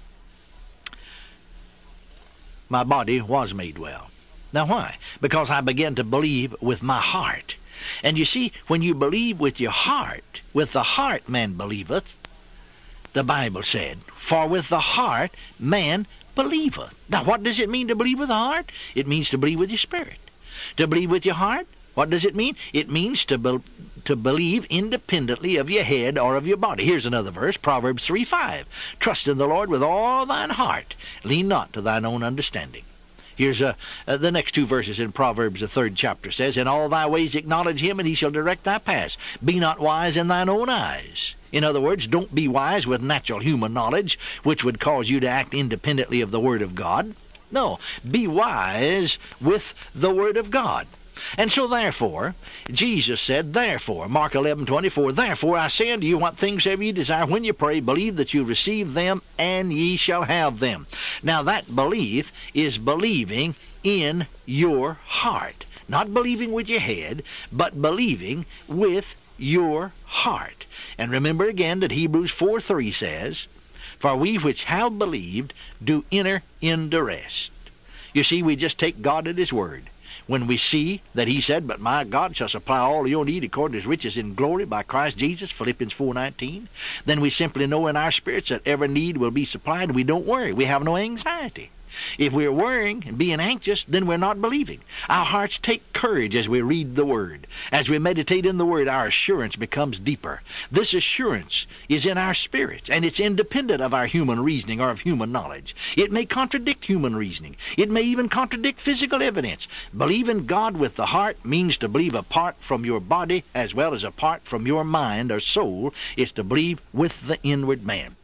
my body was made well. Now why? Because I began to believe with my heart. And you see, when you believe with your heart, with the heart man believeth, the Bible said, for with the heart man believeth. Now, what does it mean to believe with the heart? It means to believe with your spirit. To believe with your heart, what does it mean? It means to, be, to believe independently of your head or of your body. Here's another verse, Proverbs three five. Trust in the Lord with all thine heart. Lean not to thine own understanding. Here's uh, uh, the next two verses in Proverbs, the third chapter says, "In all thy ways acknowledge him, and he shall direct thy paths. Be not wise in thine own eyes." In other words, don't be wise with natural human knowledge, which would cause you to act independently of the Word of God. No, be wise with the Word of God. And so therefore, Jesus said, therefore, Mark eleven twenty-four, "Therefore I say unto you, what things have ye desire when you pray, believe that you receive them, and ye shall have them." Now that belief is believing in your heart. Not believing with your head, but believing with your heart. And remember again that Hebrews four three says, "For we which have believed do enter into rest." You see, we just take God at his word. When we see that he said, "But my God shall supply all your need according to his riches in glory by Christ Jesus," Philippians four nineteen, then we simply know in our spirits that every need will be supplied, and we don't worry. We have no anxiety. If we're worrying and being anxious, then we're not believing. Our hearts take courage as we read the Word. As we meditate in the Word, our assurance becomes deeper. This assurance is in our spirits, and it's independent of our human reasoning or of human knowledge. It may contradict human reasoning. It may even contradict physical evidence. Believing God with the heart means to believe apart from your body as well as apart from your mind or soul. It's to believe with the inward man.